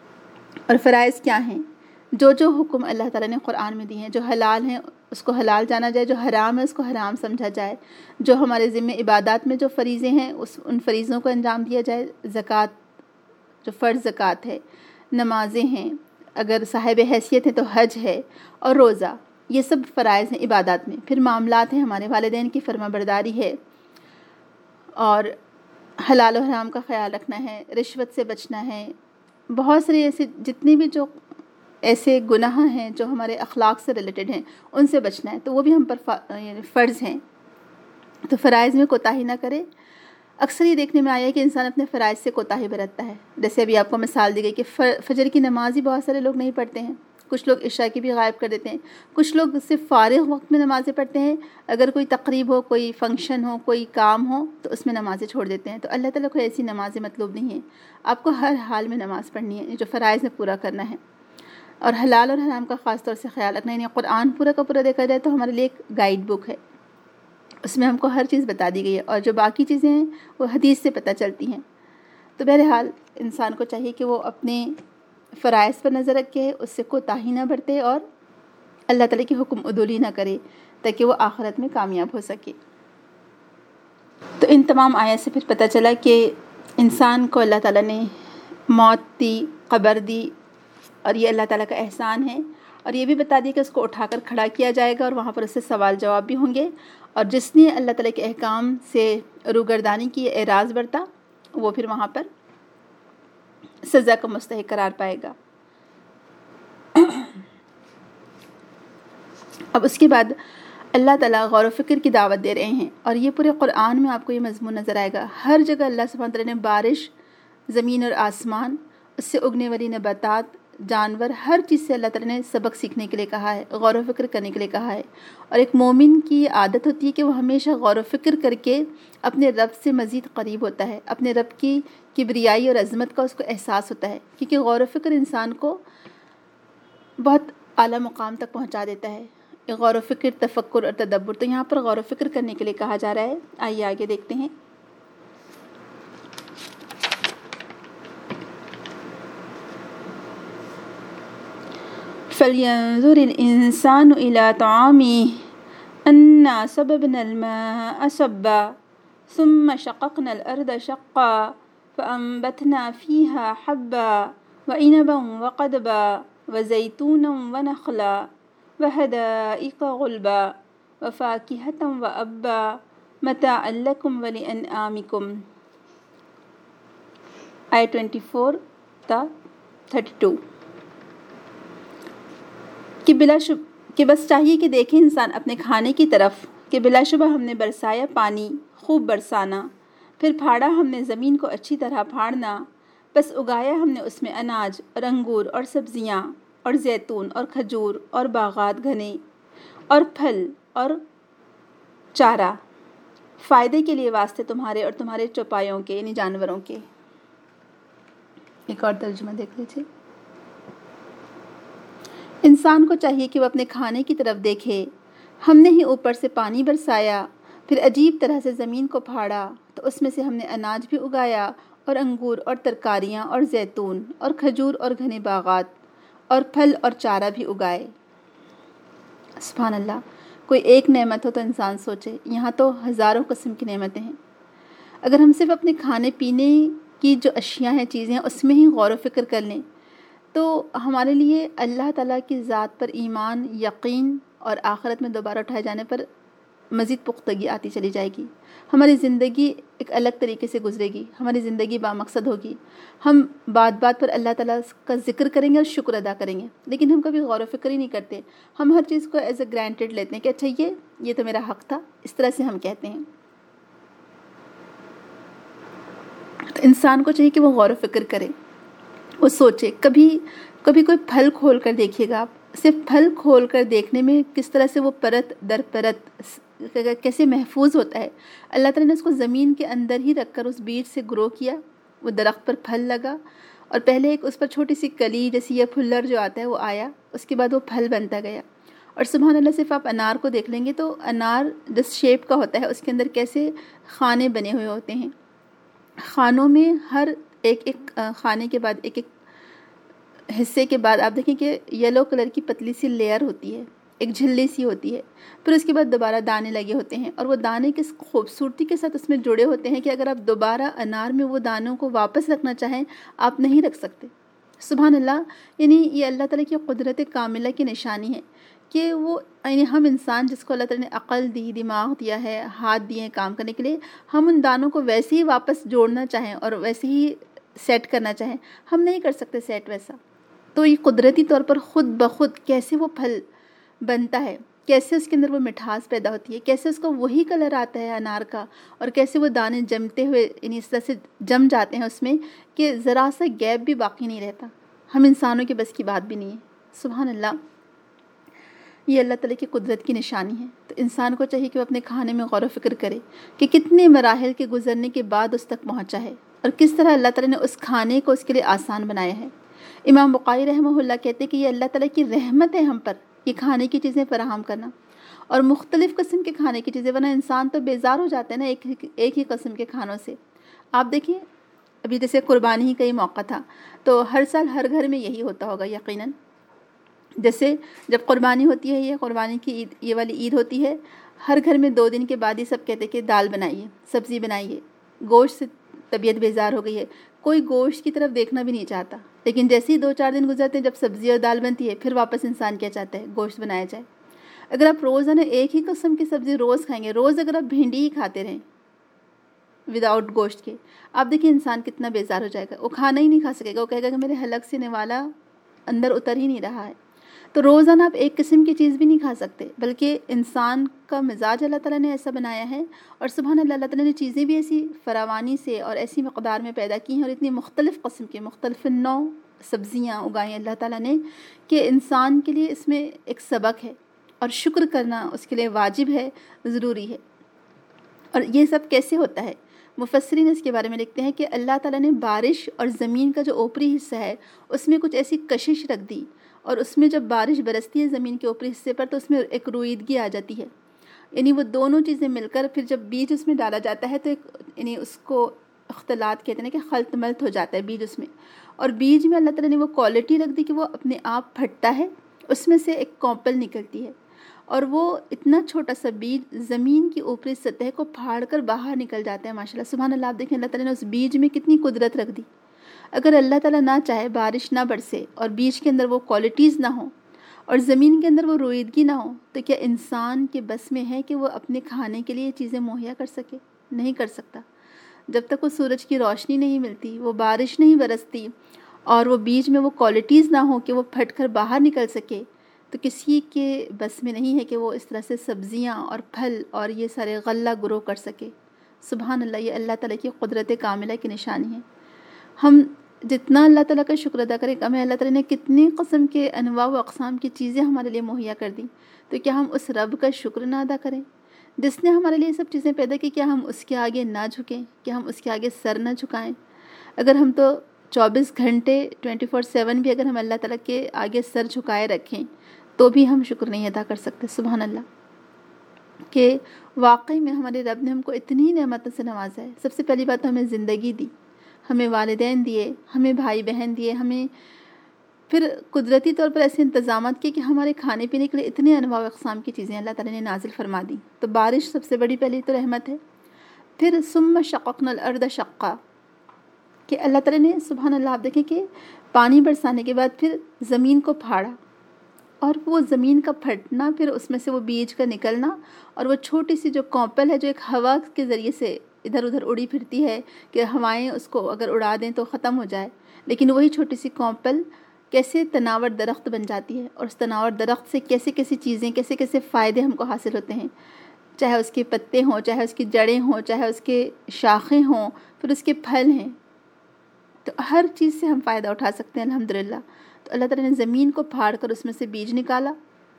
[SPEAKER 1] اور فرائض کیا ہیں؟ جو حکم اللہ تعالیٰ نے قرآن میں دیے ہیں، جو حلال ہیں اس کو حلال جانا جائے، جو حرام ہے اس کو حرام سمجھا جائے، جو ہمارے ذمہ عبادات میں جو فریضے ہیں ان فریضوں کو انجام دیا جائے، زکوٰۃ جو فرض زکوٰۃ ہے، نمازیں ہیں، اگر صاحب حیثیت ہے تو حج ہے، اور روزہ، یہ سب فرائض ہیں عبادات میں۔ پھر معاملات ہیں، ہمارے والدین کی فرما برداری ہے، اور حلال و حرام کا خیال رکھنا ہے، رشوت سے بچنا ہے، بہت سارے ایسے جتنے بھی جو ایسے گناہ ہیں جو ہمارے اخلاق سے ریلیٹڈ ہیں ان سے بچنا ہے، تو وہ بھی ہم پر یعنی فرض ہیں۔ تو فرائض میں کوتاہی نہ کرے۔ اکثر یہ دیکھنے میں آیا ہے کہ انسان اپنے فرائض سے کوتاہی برتتا ہے، جیسے ابھی آپ کو مثال دی گئی کہ فجر کی نماز ہی بہت سارے لوگ نہیں پڑھتے ہیں، کچھ لوگ عشاء کی بھی غائب کر دیتے ہیں، کچھ لوگ صرف فارغ وقت میں نمازیں پڑھتے ہیں، اگر کوئی تقریب ہو، کوئی فنکشن ہو، کوئی کام ہو تو اس میں نمازیں چھوڑ دیتے ہیں۔ تو اللہ تعالیٰ کو ایسی نمازیں مطلوب نہیں ہیں، آپ کو ہر حال میں نماز پڑھنی ہے، جو فرائض میں پورا کرنا ہے، اور حلال اور حرام کا خاص طور سے خیال رکھنا ہے۔ یعنی قرآن پورا کا پورا دیکھا جائے تو ہمارے لیے ایک گائیڈ بک ہے، اس میں ہم کو ہر چیز بتا دی گئی ہے، اور جو باقی چیزیں ہیں وہ حدیث سے پتہ چلتی ہیں۔ تو بہرحال انسان کو چاہیے کہ وہ اپنے فرائض پر نظر رکھے، اس سے کوتاہی نہ برتے، اور اللہ تعالیٰ کی حکم عدولی نہ کرے، تاکہ وہ آخرت میں کامیاب ہو سکے۔ تو ان تمام آیات سے پھر پتہ چلا کہ انسان کو اللہ تعالیٰ نے موت دی، قبر دی، اور یہ اللہ تعالیٰ کا احسان ہے، اور یہ بھی بتا دیا کہ اس کو اٹھا کر کھڑا کیا جائے گا، اور وہاں پر اس سے سوال جواب بھی ہوں گے، اور جس نے اللہ تعالیٰ کے احکام سے روگردانی کی، اعراض برتا، وہ پھر وہاں پر سزا کا مستحق قرار پائے گا۔ اب اس کے بعد اللہ تعالیٰ غور و فکر کی دعوت دے رہے ہیں، اور یہ پورے قرآن میں آپ کو یہ مضمون نظر آئے گا۔ ہر جگہ اللہ سبحانہ تعالیٰ نے بارش، زمین اور آسمان، اس سے اگنے والی نباتات، جانور، ہر چیز سے اللہ تعالیٰ نے سبق سیکھنے کے لیے کہا ہے، غور و فکر کرنے کے لیے کہا ہے۔ اور ایک مومن کی عادت ہوتی ہے کہ وہ ہمیشہ غور و فکر کر کے اپنے رب سے مزید قریب ہوتا ہے، اپنے رب کی کبریائی اور عظمت کا اس کو احساس ہوتا ہے، کیونکہ غور و فکر انسان کو بہت اعلیٰ مقام تک پہنچا دیتا ہے۔ غور و فکر، تفکر اور تدبر، تو یہاں پر غور و فکر کرنے کے لیے کہا جا رہا ہے۔ آئیے آگے دیکھتے ہیں۔ فَلْيَنظُرِ الْإِنسَانُ إِلَىٰ طَعَامِهِ أَنَّا صَبَبْنَا الْمَاءَ صَبًّا ثُمَّ شَقَقْنَا الْأَرْضَ شَقًّا فَأَنبَتْنَا فِيهَا حَبًّا وَعِنَبًا وَقَضْبًا وَزَيْتُونًا وَنَخْلًا وَحَدَائِقَ غُلْبًا وَفَاكِهَةً وَأَبًّا مَتَاعًا لَكُمْ وَلِأَنْعَامِكُمْ۔ آیت 24 تا 32 کہ بس چاہیے کہ دیکھیں انسان اپنے کھانے کی طرف کہ بلا شبہ ہم نے برسایا پانی، خوب برسانا، پھر پھاڑا ہم نے زمین کو اچھی طرح پھاڑنا، بس اگایا ہم نے اس میں اناج اور انگور اور سبزیاں اور زیتون اور کھجور اور باغات گھنے اور پھل اور چارہ، فائدے کے لیے واسطے تمہارے اور تمہارے چوپایوں کے، یعنی جانوروں کے۔ ایک اور ترجمہ دیکھ لیجیے۔ انسان کو چاہیے کہ وہ اپنے کھانے کی طرف دیکھے۔ ہم نے ہی اوپر سے پانی برسایا، پھر عجیب طرح سے زمین کو پھاڑا تو اس میں سے ہم نے اناج بھی اگایا اور انگور اور ترکاریاں اور زیتون اور کھجور اور گھنے باغات اور پھل اور چارہ بھی اگائے۔ سبحان اللہ، کوئی ایک نعمت ہو تو انسان سوچے، یہاں تو ہزاروں قسم کی نعمتیں ہیں۔ اگر ہم صرف اپنے کھانے پینے کی جو اشیاء ہیں، چیزیں ہیں، اس میں ہی غور و فکر کر لیں تو ہمارے لیے اللہ تعالیٰ کی ذات پر ایمان، یقین اور آخرت میں دوبارہ اٹھائے جانے پر مزید پختگی آتی چلی جائے گی۔ ہماری زندگی ایک الگ طریقے سے گزرے گی، ہماری زندگی بامقصد ہوگی۔ ہم بات بات پر اللہ تعالیٰ کا ذکر کریں گے اور شکر ادا کریں گے، لیکن ہم کبھی غور و فکر ہی نہیں کرتے۔ ہم ہر چیز کو ایز اے گرانٹیڈ لیتے ہیں کہ اچھا یہ تو میرا حق تھا، اس طرح سے ہم کہتے ہیں۔ تو انسان کو چاہیے کہ وہ غور و فکر کرے، وہ سوچے۔ کبھی کوئی پھل کھول کر دیکھیے گا آپ، صرف پھل کھول کر دیکھنے میں کس طرح سے وہ پرت در پرت کیسے محفوظ ہوتا ہے۔ اللہ تعالیٰ نے اس کو زمین کے اندر ہی رکھ کر اس بیج سے گرو کیا، وہ درخت پر پھل لگا، اور پہلے ایک اس پر چھوٹی سی کلی جیسی یا پھلر جو آتا ہے وہ آیا، اس کے بعد وہ پھل بنتا گیا۔ اور سبحان اللہ، صرف آپ انار کو دیکھ لیں گے تو انار جس شیپ کا ہوتا ہے اس کے اندر کیسے خانے بنے ہوئے ہوتے ہیں۔ خانوں میں ہر ایک خانے کے بعد ایک حصے کے بعد آپ دیکھیں کہ یلو کلر کی پتلی سی لیئر ہوتی ہے، ایک جھلی سی ہوتی ہے، پھر اس کے بعد دوبارہ دانے لگے ہوتے ہیں، اور وہ دانے کس خوبصورتی کے ساتھ اس میں جڑے ہوتے ہیں کہ اگر آپ دوبارہ انار میں وہ دانوں کو واپس رکھنا چاہیں آپ نہیں رکھ سکتے۔ سبحان اللہ، یعنی یہ اللہ تعالیٰ کی قدرت کاملہ کی نشانی ہے کہ وہ یعنی ہم انسان جس کو اللہ تعالیٰ نے عقل دی، دماغ دیا ہے، ہاتھ دیے ہیں کام کرنے کے لیے، ہم ان دانوں کو ویسے ہی واپس جوڑنا چاہیں اور ویسے ہی سیٹ کرنا چاہیں، ہم نہیں کر سکتے سیٹ ویسا۔ تو یہ قدرتی طور پر خود بخود کیسے وہ پھل بنتا ہے، کیسے اس کے اندر وہ مٹھاس پیدا ہوتی ہے، کیسے اس کو وہی کلر آتا ہے انار کا، اور کیسے وہ دانے جمتے ہوئے یعنی اس طرح سے جم جاتے ہیں اس میں کہ ذرا سا گیپ بھی باقی نہیں رہتا۔ ہم انسانوں کے بس کی بات بھی نہیں ہے۔ سبحان اللہ، یہ اللہ تعالیٰ کی قدرت کی نشانی ہے۔ تو انسان کو چاہیے کہ وہ اپنے کھانے میں غور و فکر کرے کہ کتنے مراحل کے گزرنے کے بعد اس تک پہنچا ہے، اور کس طرح اللہ تعالیٰ نے اس کھانے کو اس کے لیے آسان بنایا ہے۔ امام بخاری رحمہ اللہ کہتے ہیں کہ یہ اللہ تعالیٰ کی رحمت ہے ہم پر، یہ کھانے کی چیزیں فراہم کرنا، اور مختلف قسم کے کھانے کی چیزیں، ورنہ انسان تو بیزار ہو جاتے ہیں نا ایک ہی قسم کے کھانوں سے۔ آپ دیکھیں ابھی جیسے قربانی ہی کا ہی موقع تھا، تو ہر سال ہر گھر میں یہی ہوتا ہوگا یقیناً۔ جیسے جب قربانی ہوتی ہے، یہ قربانی کی عید، یہ والی عید ہوتی ہے، ہر گھر میں 2 دن کے بعد ہی سب کہتے ہیں کہ دال بنائیے، سبزی بنائیے، گوشت سے طبیعت بیزار ہو گئی ہے، کوئی گوشت کی طرف دیکھنا بھی نہیں چاہتا۔ لیکن جیسے ہی 2-4 دن گزرتے ہیں، جب سبزی اور دال بنتی ہے، پھر واپس انسان کیا چاہتا ہے، گوشت بنایا جائے۔ اگر آپ روزانہ ایک ہی قسم کی سبزی روز کھائیں گے، روز اگر آپ بھنڈی ہی کھاتے رہیں وداؤٹ گوشت کے، آپ دیکھیں انسان کتنا بیزار ہو جائے گا، وہ کھانا ہی نہیں کھا سکے گا، وہ کہے گا کہ میرے حلق سے نوالا اندر اتر ہی نہیں رہا ہے۔ تو روزانہ آپ ایک قسم کی چیز بھی نہیں کھا سکتے، بلکہ انسان کا مزاج اللہ تعالیٰ نے ایسا بنایا ہے، اور سبحان اللہ، اللہ تعالیٰ نے چیزیں بھی ایسی فراوانی سے اور ایسی مقدار میں پیدا کی ہیں، اور اتنی مختلف قسم کے مختلف نوع سبزیاں اگائیں اللہ تعالیٰ نے کہ انسان کے لیے اس میں ایک سبق ہے، اور شکر کرنا اس کے لیے واجب ہے، ضروری ہے۔ اور یہ سب کیسے ہوتا ہے؟ مفسرین اس کے بارے میں لکھتے ہیں کہ اللہ تعالیٰ نے بارش اور زمین کا جو اوپری حصہ ہے اس میں کچھ ایسی کشش رکھ دی، اور اس میں جب بارش برستی ہے زمین کے اوپری حصے پر تو اس میں ایک رویدگی آ جاتی ہے، یعنی وہ دونوں چیزیں مل کر پھر جب بیج اس میں ڈالا جاتا ہے تو ایک یعنی اس کو اختلاط کہتے ہیں کہ خلط ملط ہو جاتا ہے بیج اس میں، اور بیج میں اللہ تعالیٰ نے وہ کوالٹی رکھ دی کہ وہ اپنے آپ پھٹتا ہے، اس میں سے ایک کوپل نکلتی ہے، اور وہ اتنا چھوٹا سا بیج زمین کی اوپری سطح کو پھاڑ کر باہر نکل جاتا ہے۔ ماشاءاللہ، سبحان اللہ، آپ دیکھیں اللہ تعالیٰ نے اس بیج میں کتنی قدرت رکھ دی۔ اگر اللہ تعالیٰ نہ چاہے بارش نہ برسے اور بیج کے اندر وہ کوالٹیز نہ ہوں اور زمین کے اندر وہ رویدگی نہ ہو، تو کیا انسان کے بس میں ہے کہ وہ اپنے کھانے کے لیے چیزیں مہیا کر سکے؟ نہیں کر سکتا۔ جب تک وہ سورج کی روشنی نہیں ملتی، وہ بارش نہیں برستی، اور وہ بیج میں وہ کوالٹیز نہ ہوں کہ وہ پھٹ کر باہر نکل سکے، تو کسی کے بس میں نہیں ہے کہ وہ اس طرح سے سبزیاں اور پھل اور یہ سارے غلہ گرو کر سکے۔ سبحان اللہ، یہ اللہ تعالیٰ کی قدرت کاملہ کی نشانی ہے۔ ہم جتنا اللہ تعالیٰ کا شکر ادا کریں کم ہے۔ اللہ تعالیٰ نے کتنی قسم کے انواع و اقسام کی چیزیں ہمارے لیے مہیا کر دیں، تو کیا ہم اس رب کا شکر نہ ادا کریں جس نے ہمارے لیے سب چیزیں پیدا کی؟ کیا ہم اس کے آگے نہ جھکیں؟ کیا ہم اس کے آگے سر نہ جھکائیں؟ اگر ہم تو 24 گھنٹے 24/7 بھی اگر ہم اللہ تعالیٰ کے آگے سر جھکائے رکھیں تو بھی ہم شکر نہیں ادا کر سکتے۔ سبحان اللہ، کہ واقعی میں ہمارے رب نے ہم کو اتنی نعمتوں سے نوازا ہے۔ سب سے پہلی بات تو ہمیں زندگی دی، ہمیں والدین دیے، ہمیں بھائی بہن دیے، ہمیں پھر قدرتی طور پر ایسے انتظامات کیے کہ ہمارے کھانے پینے کے لیے اتنے انواع و اقسام کی چیزیں اللہ تعالیٰ نے نازل فرما دی۔ تو بارش سب سے بڑی پہلی تو رحمت ہے۔ پھر ثم شققنا الارض شقا، کہ اللہ تعالیٰ نے سبحان اللہ، آپ دیکھیں کہ پانی برسانے کے بعد پھر زمین کو پھاڑا، اور وہ زمین کا پھٹنا، پھر اس میں سے وہ بیج کا نکلنا، اور وہ چھوٹی سی جو کوپل ہے جو ایک ہوا کے ذریعے سے ادھر ادھر اڑی پھرتی ہے کہ ہوائیں اس کو اگر اڑا دیں تو ختم ہو جائے، لیکن وہی چھوٹی سی کوپل کیسے تناور درخت بن جاتی ہے، اور اس تناور درخت سے کیسے کیسی چیزیں، کیسے کیسے فائدے ہم کو حاصل ہوتے ہیں، چاہے اس کے پتے ہوں، چاہے اس کی جڑیں ہوں، چاہے اس کے شاخیں ہوں، پھر اس کے پھل ہیں، تو ہر چیز سے ہم فائدہ اٹھا سکتے ہیں الحمدللہ۔ تو اللہ تعالیٰ نے زمین کو پھاڑ کر اس میں سے بیج نکالا،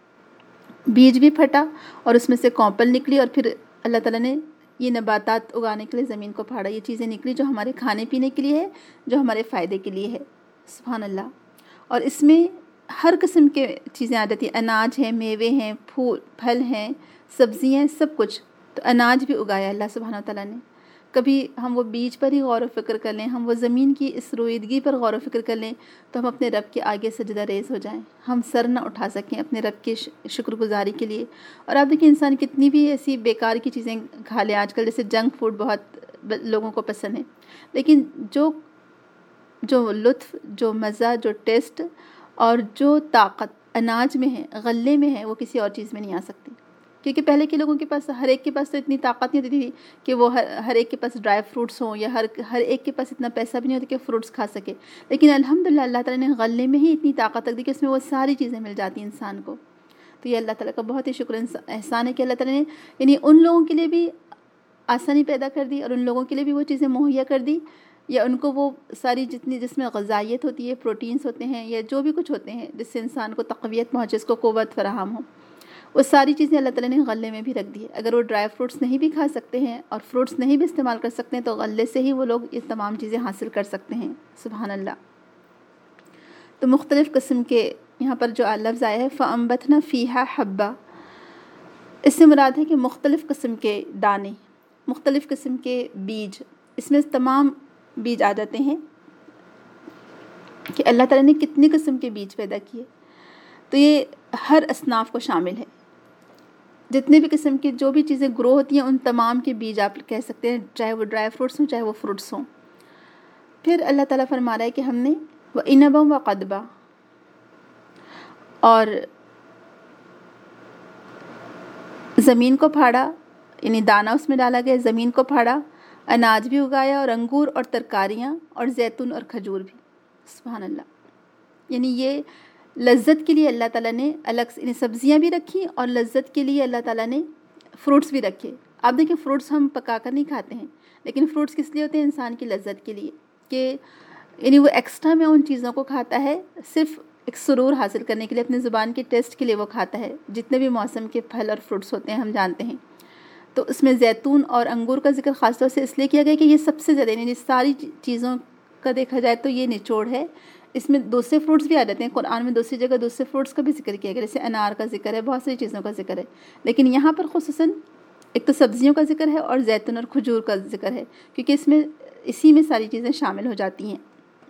[SPEAKER 1] بیج بھی پھٹا اور اس میں سے کوپل نکلی، اور پھر اللہ تعالیٰ نے یہ نباتات اگانے کے لیے زمین کو پھاڑا، یہ چیزیں نکلی جو ہمارے کھانے پینے کے لیے ہے، جو ہمارے فائدے کے لیے ہے۔ سبحان اللہ، اور اس میں ہر قسم کے چیزیں آ جاتی ہیں، اناج ہیں، میوے ہیں، پھول پھل ہیں، سبزیاں ہیں، سب کچھ۔ تو اناج بھی اگایا اللہ سبحانہ و تعالیٰ نے، کبھی ہم وہ بیج پر ہی غور و فکر کر لیں، ہم وہ زمین کی اس رویدگی پر غور و فکر کر لیں تو ہم اپنے رب کے آگے سجدہ ریز ہو جائیں، ہم سر نہ اٹھا سکیں اپنے رب کے شکر گزاری کے لیے۔ اور آپ دیکھیں انسان کتنی بھی ایسی بیکار کی چیزیں کھا لے آج کل، جیسے جنک فوڈ بہت لوگوں کو پسند ہے، لیکن جو لطف، جو مزہ، جو ٹیسٹ اور جو طاقت اناج میں ہے، غلے میں ہے، وہ کسی اور چیز میں نہیں آ سکتی۔ کیونکہ پہلے کے لوگوں کے پاس، ہر ایک کے پاس تو اتنی طاقت نہیں ہوتی تھی کہ وہ ہر ایک کے پاس ڈرائی فروٹس ہوں، یا ہر ایک کے پاس اتنا پیسہ بھی نہیں ہوتا کہ فروٹس کھا سکے، لیکن الحمدللہ اللہ تعالیٰ نے غلے میں ہی اتنی طاقت رکھ دی کہ اس میں وہ ساری چیزیں مل جاتی ہیں انسان کو۔ تو یہ اللہ تعالیٰ کا بہت ہی شکر احسان ہے کہ اللہ تعالیٰ نے یعنی ان لوگوں کے لیے بھی آسانی پیدا کر دی اور ان لوگوں کے لیے بھی وہ چیزیں مہیا کر دی، یا ان کو وہ ساری جس میں غذائیت ہوتی ہے، پروٹینز ہوتے ہیں یا جو بھی کچھ ہوتے ہیں جس سے انسان کو تقویت پہنچے، اس کو قوت فراہم ہو، وہ ساری چیزیں اللہ تعالیٰ نے غلے میں بھی رکھ دی ہے۔ اگر وہ ڈرائی فروٹس نہیں بھی کھا سکتے ہیں اور فروٹس نہیں بھی استعمال کر سکتے ہیں تو غلے سے ہی وہ لوگ یہ تمام چیزیں حاصل کر سکتے ہیں۔ سبحان اللہ۔ تو مختلف قسم کے یہاں پر جو لفظ آیا ہے فَأَنبَتْنَا فِيهَا حَبًّا، اس سے مراد ہے کہ مختلف قسم کے دانے، مختلف قسم کے بیج، اس میں تمام بیج آ جاتے ہیں کہ اللہ تعالیٰ نے کتنی قسم کے بیج پیدا کیے۔ تو یہ ہر اصناف کو شامل ہے، جتنے بھی قسم کی جو بھی چیزیں گرو ہوتی ہیں ان تمام کے بیج آپ کہہ سکتے ہیں، چاہے وہ ڈرائی فروٹس ہوں چاہے وہ فروٹس ہوں۔ پھر اللہ تعالیٰ فرما رہا ہے کہ ہم نے وَإِنَبًا وَقَضْبًا، اور زمین کو پھاڑا، یعنی دانہ اس میں ڈالا گیا، زمین کو پھاڑا، اناج بھی اگایا، اور انگور اور ترکاریاں اور زیتون اور کھجور بھی۔ سبحان اللہ۔ یعنی یہ لذت کے لیے اللہ تعالیٰ نے الگ سے سبزیاں بھی رکھی، اور لذت کے لیے اللہ تعالیٰ نے فروٹس بھی رکھے۔ آپ دیکھیں فروٹس ہم پکا کر نہیں کھاتے ہیں، لیکن فروٹس کس لیے ہوتے ہیں؟ انسان کی لذت کے لیے، کہ یعنی وہ ایکسٹرا میں ان چیزوں کو کھاتا ہے صرف ایک سرور حاصل کرنے کے لیے، اپنے زبان کے ٹیسٹ کے لیے وہ کھاتا ہے۔ جتنے بھی موسم کے پھل اور فروٹس ہوتے ہیں ہم جانتے ہیں، تو اس میں زیتون اور انگور کا ذکر خاص طور سے اس لیے کیا گیا کہ یہ سب سے زیادہ، یعنی ساری چیزوں کا دیکھا جائے تو یہ نچوڑ ہے۔ اس میں دوسرے فروٹس بھی آ جاتے ہیں، قرآن میں دوسری جگہ دوسرے فروٹس کا بھی ذکر کیا گیا، جیسے انار کا ذکر ہے، بہت ساری چیزوں کا ذکر ہے، لیکن یہاں پر خصوصاً ایک تو سبزیوں کا ذکر ہے اور زیتون اور کھجور کا ذکر ہے، کیونکہ اسی میں ساری چیزیں شامل ہو جاتی ہیں۔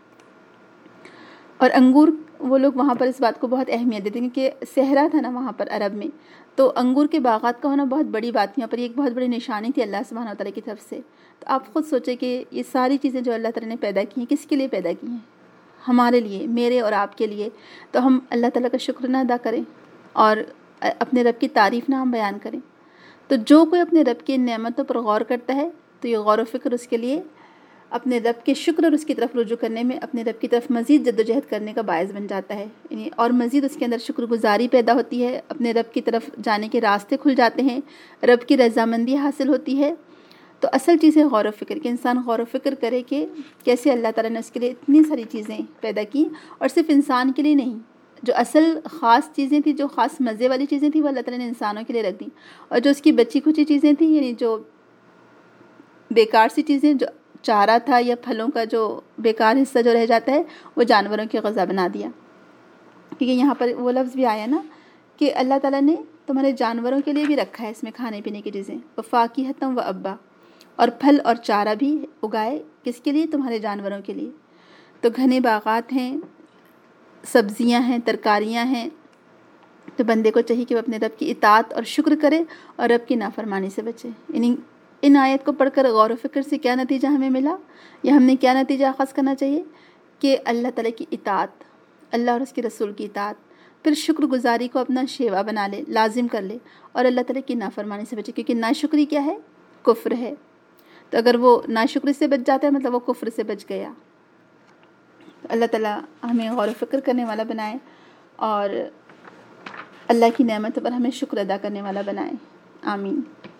[SPEAKER 1] اور انگور، وہ لوگ وہاں پر اس بات کو بہت اہمیت دیتے ہیں کیونکہ صحرا تھا نا وہاں پر عرب میں، تو انگور کے باغات کا ہونا بہت بڑی بات تھی، یہاں پر ایک بہت بڑی نشانی تھی اللہ سبحانہ و تعالیٰ کی طرف سے۔ تو آپ خود سوچیں کہ یہ ساری چیزیں جو اللہ تعالیٰ نے پیدا کی ہیں کس کے لیے پیدا کی ہیں؟ ہمارے لیے، میرے اور آپ کے لیے۔ تو ہم اللہ تعالیٰ کا شکر نہ ادا کریں اور اپنے رب کی تعریف نہ ہم بیان کریں۔ تو جو کوئی اپنے رب کی نعمتوں پر غور کرتا ہے تو یہ غور و فکر اس کے لیے اپنے رب کے شکر اور اس کی طرف رجوع کرنے میں، اپنے رب کی طرف مزید جد و جہد کرنے کا باعث بن جاتا ہے، یعنی اور مزید اس کے اندر شکر گزاری پیدا ہوتی ہے، اپنے رب کی طرف جانے کے راستے کھل جاتے ہیں، رب کی رضامندی حاصل ہوتی ہے۔ تو اصل چیز ہے غور و فکر، کہ انسان غور و فکر کرے کہ کیسے اللہ تعالیٰ نے اس کے لیے اتنی ساری چیزیں پیدا کی، اور صرف انسان کے لیے نہیں، جو اصل خاص چیزیں تھیں، جو خاص مزے والی چیزیں تھیں وہ اللہ تعالیٰ نے انسانوں کے لیے رکھ دیں، اور جو اس کی بچی کھچی چیزیں تھیں، یعنی جو بیکار سی چیزیں، جو چارہ تھا یا پھلوں کا جو بیکار حصہ جو رہ جاتا ہے، وہ جانوروں کی غذا بنا دیا۔ کیونکہ یہاں پر وہ لفظ بھی آیا نا کہ اللہ تعالیٰ نے تمہارے جانوروں کے لیے بھی رکھا ہے اس میں کھانے پینے کی چیزیں، وفاکہۃ وابا، اور پھل اور چارہ بھی اگائے، کس کے لیے؟ تمہارے جانوروں کے لیے۔ تو گھنے باغات ہیں، سبزیاں ہیں، ترکاریاں ہیں، تو بندے کو چاہیے کہ وہ اپنے رب کی اطاعت اور شکر کرے اور رب کی نافرمانی سے بچے۔ یعنی ان آیت کو پڑھ کر غور و فکر سے کیا نتیجہ ہمیں ملا، یا ہم نے کیا نتیجہ اخذ کرنا چاہیے؟ کہ اللہ تعالیٰ کی اطاعت، اللہ اور اس کے رسول کی اطاعت، پھر شکر گزاری کو اپنا شیوا بنا لے، لازم کر لے، اور اللہ تعالیٰ کی نافرمانی سے بچے، کیونکہ ناشکری کیا ہے؟ کفر ہے۔ تو اگر وہ ناشکری سے بچ جاتا ہے مطلب وہ کفر سے بچ گیا۔ اللہ تعالیٰ ہمیں غور و فکر کرنے والا بنائے اور اللہ کی نعمتوں پر ہمیں شکر ادا کرنے والا بنائے، آمین۔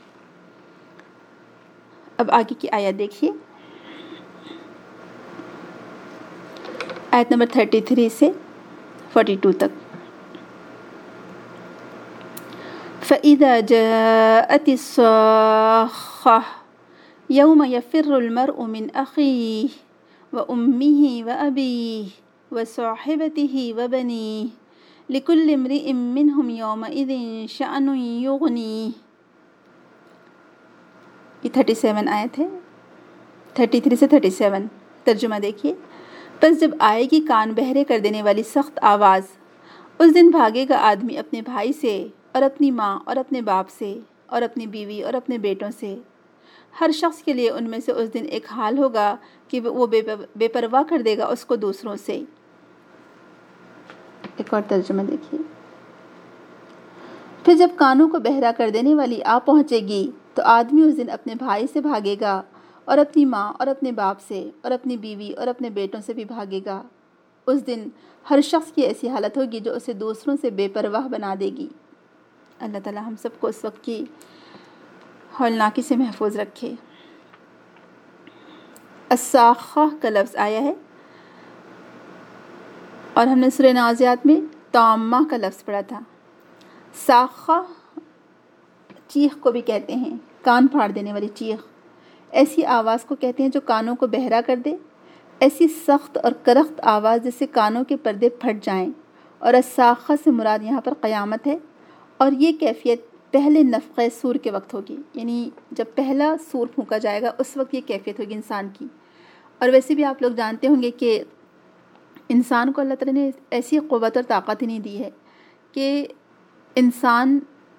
[SPEAKER 1] اب آگے کی آیت دیکھیے، آیت نمبر 33 سے 42 تک۔ فَإِذَا جَاءَتِ الصَّاخَّةُ يَوْمَ يَفِرُّ الْمَرْءُ مِنْ أَخِيهِ وَأُمِّهِ وَأَبِيهِ وَصَاحِبَتِهِ وَبَنِيهِ لِكُلِّ امْرِئٍ مِّنْهُمْ يَوْمَئِذٍ شَأْنٌ يُغْنِيهِ۔ یہ 37 آیت ہے۔ 33 سے 37 ترجمہ دیکھیے۔ پس جب آئے گی کان بہرے کر دینے والی سخت آواز، اس دن بھاگے گا آدمی اپنے بھائی سے اور اپنی ماں اور اپنے باپ سے اور اپنی بیوی اور اپنے بیٹوں سے۔ ہر شخص کے لیے ان میں سے اس دن ایک حال ہوگا کہ وہ بے پرواہ کر دے گا اس کو دوسروں سے۔ ایک اور ترجمہ دیکھیے۔ پھر جب کانوں کو بہرا کر دینے والی آ پہنچے گی تو آدمی اس دن اپنے بھائی سے بھاگے گا اور اپنی ماں اور اپنے باپ سے اور اپنی بیوی اور اپنے بیٹوں سے بھی بھاگے گا۔ اس دن ہر شخص کی ایسی حالت ہوگی جو اسے دوسروں سے بے پرواہ بنا دے گی۔ اللہ تعالی ہم سب کو اس وقت کی ہولناکی سے محفوظ رکھے۔ الصاخہ کا لفظ آیا ہے اور ہم نے سورہ نازعات میں طامہ کا لفظ پڑھا تھا۔ صاخہ چیخ کو بھی کہتے ہیں، کان پھاڑ دینے والی چیخ۔ ایسی آواز کو کہتے ہیں جو کانوں کو بہرا کر دے، ایسی سخت اور کرخت آواز جس سے کانوں کے پردے پھٹ جائیں۔ اور الصاخہ سے مراد یہاں پر قیامت ہے، اور یہ کیفیت پہلے نفخہ سور کے وقت ہوگی، یعنی جب پہلا سور پھونکا جائے گا اس وقت یہ کیفیت ہوگی انسان کی۔ اور ویسے بھی آپ لوگ جانتے ہوں گے کہ انسان کو اللہ تعالیٰ نے ایسی قوت اور طاقت ہی نہیں دی ہے کہ انسان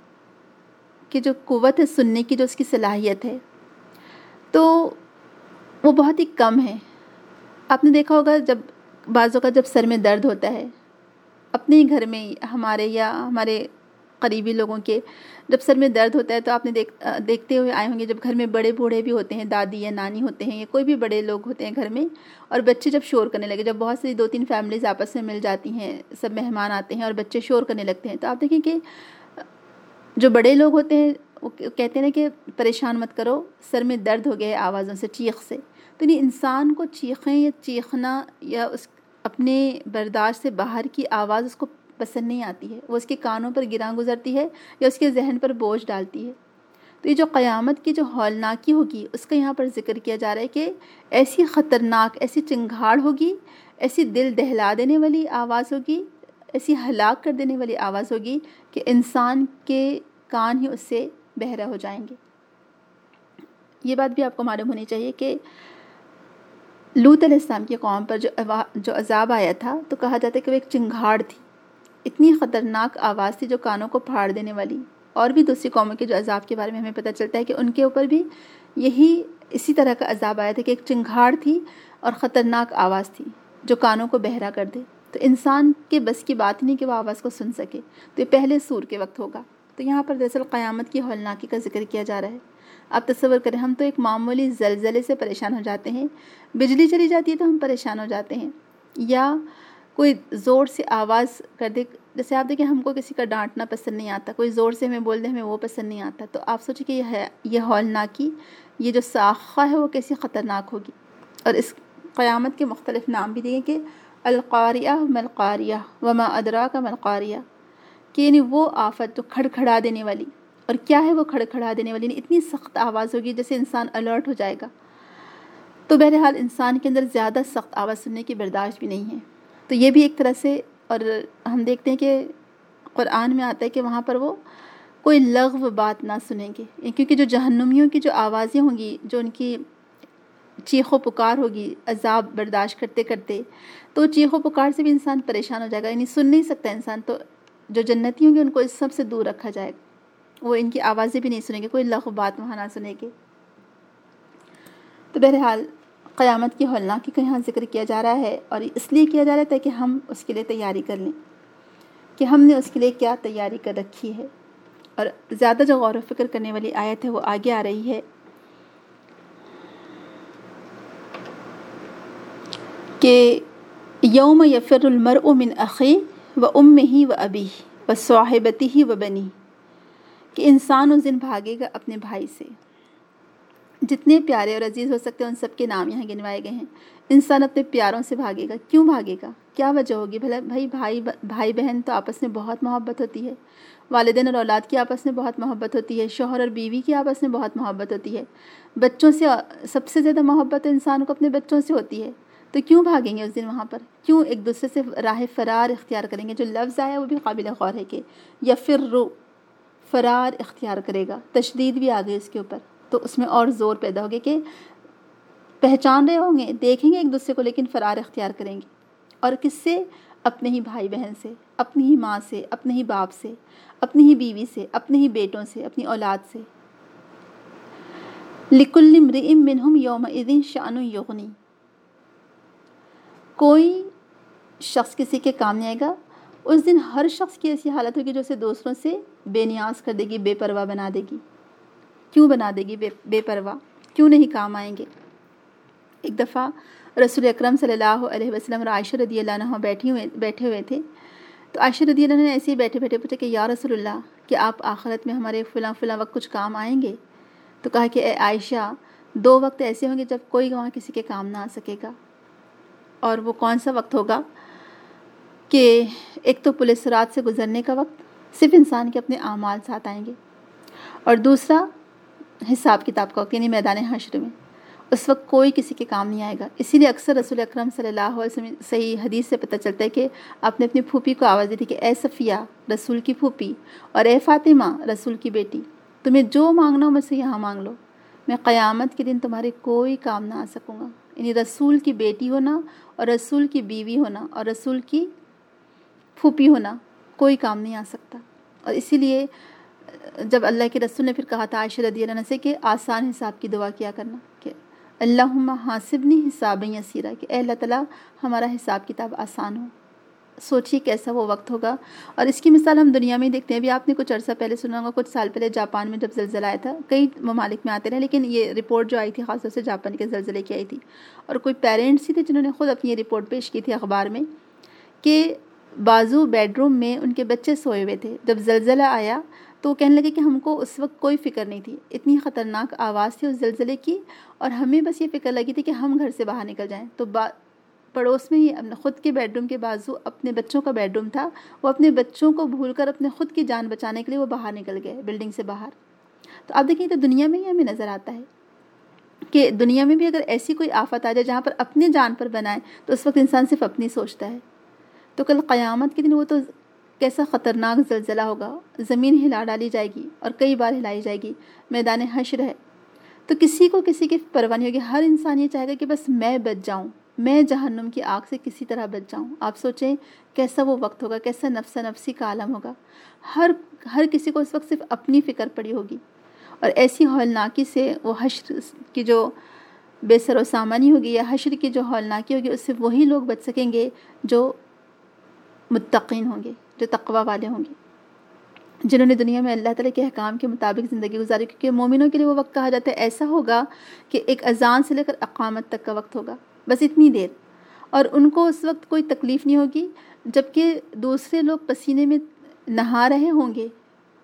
[SPEAKER 1] کی جو قوت ہے سننے کی، جو اس کی صلاحیت ہے، تو وہ بہت ہی کم ہے۔ آپ نے دیکھا ہوگا جب بعض اوقات جب سر میں درد ہوتا ہے اپنے ہی گھر میں، ہمارے یا ہمارے قریبی لوگوں کے جب سر میں درد ہوتا ہے تو آپ نے دیکھتے ہوئے آئے ہوں گے، جب گھر میں بڑے بوڑھے بھی ہوتے ہیں، دادی یا نانی ہوتے ہیں یا کوئی بھی بڑے لوگ ہوتے ہیں گھر میں، اور بچے جب شور کرنے لگے، جب بہت سی 2-3 فیملیز آپس میں مل جاتی ہیں، سب مہمان آتے ہیں اور بچے شور کرنے لگتے ہیں، تو آپ دیکھیں کہ جو بڑے لوگ ہوتے ہیں وہ کہتے ہیں کہ پریشان مت کرو، سر میں درد ہو گیا ہے آوازوں سے، چیخ سے۔ تو نہیں، انسان کو چیخیں یا چیخنا یا اس اپنے برداشت سے باہر کی آواز اس کو پسند نہیں آتی ہے، وہ اس کے کانوں پر گراں گزرتی ہے یا اس کے ذہن پر بوجھ ڈالتی ہے۔ تو یہ جو قیامت کی جو ہولناکی ہوگی اس کا یہاں پر ذکر کیا جا رہا ہے کہ ایسی خطرناک، ایسی چنگھاڑ ہوگی، ایسی دل دہلا دینے والی آواز ہوگی، ایسی ہلاک کر دینے والی آواز ہوگی کہ انسان کے کان ہی اس سے بہرا ہو جائیں گے۔ یہ بات بھی آپ کو معلوم ہونی چاہیے کہ لوط علیہ السلام کی قوم پر جو عذاب آیا تھا تو کہا جاتا ہے کہ وہ ایک چنگھاڑ تھی، اتنی خطرناک آواز تھی جو کانوں کو پھاڑ دینے والی۔ اور بھی دوسری قوموں کے جو عذاب کے بارے میں ہمیں پتہ چلتا ہے کہ ان کے اوپر بھی اسی طرح کا عذاب آیا تھا کہ ایک چنگھاڑ تھی اور خطرناک آواز تھی جو کانوں کو بہرا کر دے۔ تو انسان کے بس کی بات نہیں کہ وہ آواز کو سن سکے، تو یہ پہلے سور کے وقت ہوگا۔ تو یہاں پر دراصل قیامت کی ہولناکی کا ذکر کیا جا رہا ہے۔ آپ تصور کریں، ہم تو ایک معمولی زلزلے سے پریشان ہو جاتے ہیں، بجلی چلی جاتی ہے تو ہم پریشان ہو جاتے ہیں، یا کوئی زور سے آواز کر دے، جیسے آپ دیکھیں ہم کو کسی کا ڈانٹنا پسند نہیں آتا، کوئی زور سے ہمیں بول دے ہمیں وہ پسند نہیں آتا، تو آپ سوچیں کہ یہ ہولناکی، یہ جو صاخہ ہے وہ کیسی خطرناک ہوگی۔ اور اس قیامت کے مختلف نام بھی دیے کہ القاریہ ما القاریہ وما ادراک ما القاریہ، کہ یعنی وہ آفت جو کھڑکھڑا دینے والی، اور کیا ہے وہ کھڑکھڑا دینے والی، اتنی سخت آواز ہوگی جیسے انسان الرٹ ہو جائے گا۔ تو بہرحال انسان کے اندر زیادہ سخت آواز سننے کی برداشت بھی نہیں ہے، تو یہ بھی ایک طرح سے۔ اور ہم دیکھتے ہیں کہ قرآن میں آتا ہے کہ وہاں پر وہ کوئی لغو بات نہ سنیں گے، کیونکہ جو جہنمیوں کی جو آوازیں ہوں گی، جو ان کی چیخ و پکار ہوگی عذاب برداشت کرتے کرتے، تو چیخ و پکار سے بھی انسان پریشان ہو جائے گا، یعنی سن نہیں سکتا انسان۔ تو جو جنتی ہوں گے ان کو اس سب سے دور رکھا جائے گا، وہ ان کی آوازیں بھی نہیں سنیں گے، کوئی لغو بات وہاں نہ سنیں گے۔ تو بہرحال قیامت کی ہولناکی کا یہاں ذکر کیا جا رہا ہے، اور اس لیے کیا جا رہا ہے تاکہ ہم اس کے لیے تیاری کر لیں کہ ہم نے اس کے لیے کیا تیاری کر رکھی ہے۔ اور زیادہ جو غور و فکر کرنے والی آیت ہے وہ آگے آ رہی ہے کہ یوم یفر المرء من اخیہ و امہ و ابیہ و صاحبتہ و بنیہ، کہ انسان اس دن بھاگے گا اپنے بھائی سے۔ جتنے پیارے اور عزیز ہو سکتے ہیں ان سب کے نام یہاں گنوائے گئے ہیں۔ انسان اپنے پیاروں سے بھاگے گا، کیوں بھاگے گا، کیا وجہ ہوگی؟ بھلا بھائی بہن تو آپس میں بہت محبت ہوتی ہے، والدین اور اولاد کی آپس میں بہت محبت ہوتی ہے، شوہر اور بیوی کی آپس میں بہت محبت ہوتی ہے، بچوں سے سب سے زیادہ محبت انسان کو اپنے بچوں سے ہوتی ہے۔ تو کیوں بھاگیں گے اس دن وہاں پر؟ کیوں ایک دوسرے سے راہ فرار اختیار کریں گے؟ جو لفظ آیا وہ بھی قابل غور ہے کہ یفر، فرار اختیار کرے گا، تشدید بھی آ گئی اس کے اوپر، تو اس میں اور زور پیدا ہو گیا کہ پہچان رہے ہوں گے، دیکھیں گے ایک دوسرے کو، لیکن فرار اختیار کریں گے۔ اور کس سے؟ اپنے ہی بھائی بہن سے، اپنی ہی ماں سے، اپنے ہی باپ سے، اپنی ہی بیوی سے، اپنے ہی بیٹوں سے، اپنی اولاد سے۔ لِكُلِّ امْرِئٍ مِّنْهُمْ يَوْمَئِذٍ شَأْنٌ يُغْنِي، کوئی شخص کسی کے کام نہیں آئے گا۔ اس دن ہر شخص کی ایسی حالت ہوگی جو اسے دوسروں سے بے نیاز کر دے گی، بے پرواہ بنا دے گی۔ کیوں بنا دے گی بے پرواہ؟ کیوں نہیں کام آئیں گے؟ ایک دفعہ رسول اکرم صلی اللہ علیہ وسلم اور عائشہ رضی اللہ عنہ بیٹھے ہوئے تھے، تو عائشہ رضی اللہ عنہ نے ایسے ہی بیٹھے بیٹھے پوچھا کہ یا رسول اللہ، کہ آپ آخرت میں ہمارے فلاں فلاں وقت کچھ کام آئیں گے؟ تو کہا کہ اے عائشہ، 2 وقت ایسے ہوں گے جب کوئی وہاں کسی کے کام نہ آ سکے گا۔ اور وہ کون سا وقت ہوگا؟ کہ ایک تو پولیس رات سے گزرنے کا وقت، صرف انسان کے اپنے اعمال ساتھ آئیں گے، اور دوسرا حساب کتاب کا وقت، یعنی میدان حشر میں۔ اس وقت کوئی کسی کے کام نہیں آئے گا۔ اسی لیے اکثر رسول اکرم صلی اللہ علیہ وسلم صحیح حدیث سے پتہ چلتا ہے کہ آپ نے اپنی پھوپھی کو آواز دی تھی کہ اے صفیہ، رسول کی پھوپھی، اور اے فاطمہ، رسول کی بیٹی، تمہیں جو مانگنا ہو مجھ سے یہاں مانگ لو، میں قیامت کے دن تمہارے کوئی کام نہ آ سکوں گا۔ یعنی رسول کی بیٹی ہونا، اور رسول کی بیوی ہونا، اور رسول کی پھوپھی ہونا، کوئی کام نہیں آ سکتا۔ اور اسی لیے جب اللہ کے رسول نے پھر کہا تھا عائشہ رضی اللہ عنہ سے کہ آسان حساب کی دعا کیا کرنا، کہ اللہم حاسبنی حسابا یسیرا، کہ اے اللہ تعالیٰ ہمارا حساب کتاب آسان ہو۔ سوچیے کیسا وہ وقت ہوگا۔ اور اس کی مثال ہم دنیا میں ہی دیکھتے ہیں۔ ابھی آپ نے کچھ عرصہ پہلے سنا ہوگا، کچھ سال پہلے جاپان میں جب زلزلہ آیا تھا، کئی ممالک میں آتے رہے، لیکن یہ رپورٹ جو آئی تھی خاص طور سے جاپان کے زلزلے کی آئی تھی، اور کوئی پیرنٹس ہی تھے جنہوں نے خود اپنی یہ رپورٹ پیش کی تھی اخبار میں، کہ بازو بیڈ روم میں ان کے بچے سوئے ہوئے تھے، جب زلزلہ آیا تو وہ کہنے لگے کہ ہم کو اس وقت کوئی فکر نہیں تھی، اتنی خطرناک آواز تھی اس زلزلے کی، اور ہمیں بس یہ فکر لگی تھی کہ ہم گھر سے باہر نکل جائیں۔ تو پڑوس میں ہی خود کے بیڈ روم کے بازو اپنے بچوں کا بیڈ روم تھا، وہ اپنے بچوں کو بھول کر اپنے خود کی جان بچانے کے لیے وہ باہر نکل گئے، بلڈنگ سے باہر۔ تو آپ دیکھیں تو دنیا میں ہی ہمیں نظر آتا ہے کہ دنیا میں بھی اگر ایسی کوئی آفت آ جائے جہاں پر اپنی جان پر بنائے، تو اس وقت انسان صرف اپنی سوچتا ہے۔ تو کل قیامت کے دن وہ تو کیسا خطرناک زلزلہ ہوگا، زمین ہلا ڈالی جائے گی اور کئی بار ہلائی جائے گی، میدان حشر ہے، تو کسی کو کسی کی پرواہ نہیں ہوگی۔ ہر انسان یہ چاہے گا کہ بس میں بچ جاؤں، میں جہنم کی آگ سے کسی طرح بچ جاؤں۔ آپ سوچیں کیسا وہ وقت ہوگا، کیسا نفس نفسی کا عالم ہوگا۔ ہر کسی کو اس وقت صرف اپنی فکر پڑی ہوگی، اور ایسی ہولناکی سے وہ حشر کی جو بے سر و سامانی ہوگی، یا حشر کی جو ہولناکی ہوگی، اس سے وہی لوگ بچ سکیں گے جو متقین ہوں گے، جو تقوی والے ہوں گے، جنہوں نے دنیا میں اللہ تعالیٰ کے احکام کے مطابق زندگی گزاری۔ کیونکہ مومنوں کے لیے وہ وقت کہا جاتا ہے ایسا ہوگا کہ ایک اذان سے لے کر اقامت تک کا وقت ہوگا، بس اتنی دیر، اور ان کو اس وقت کوئی تکلیف نہیں ہوگی، جبکہ دوسرے لوگ پسینے میں نہا رہے ہوں گے۔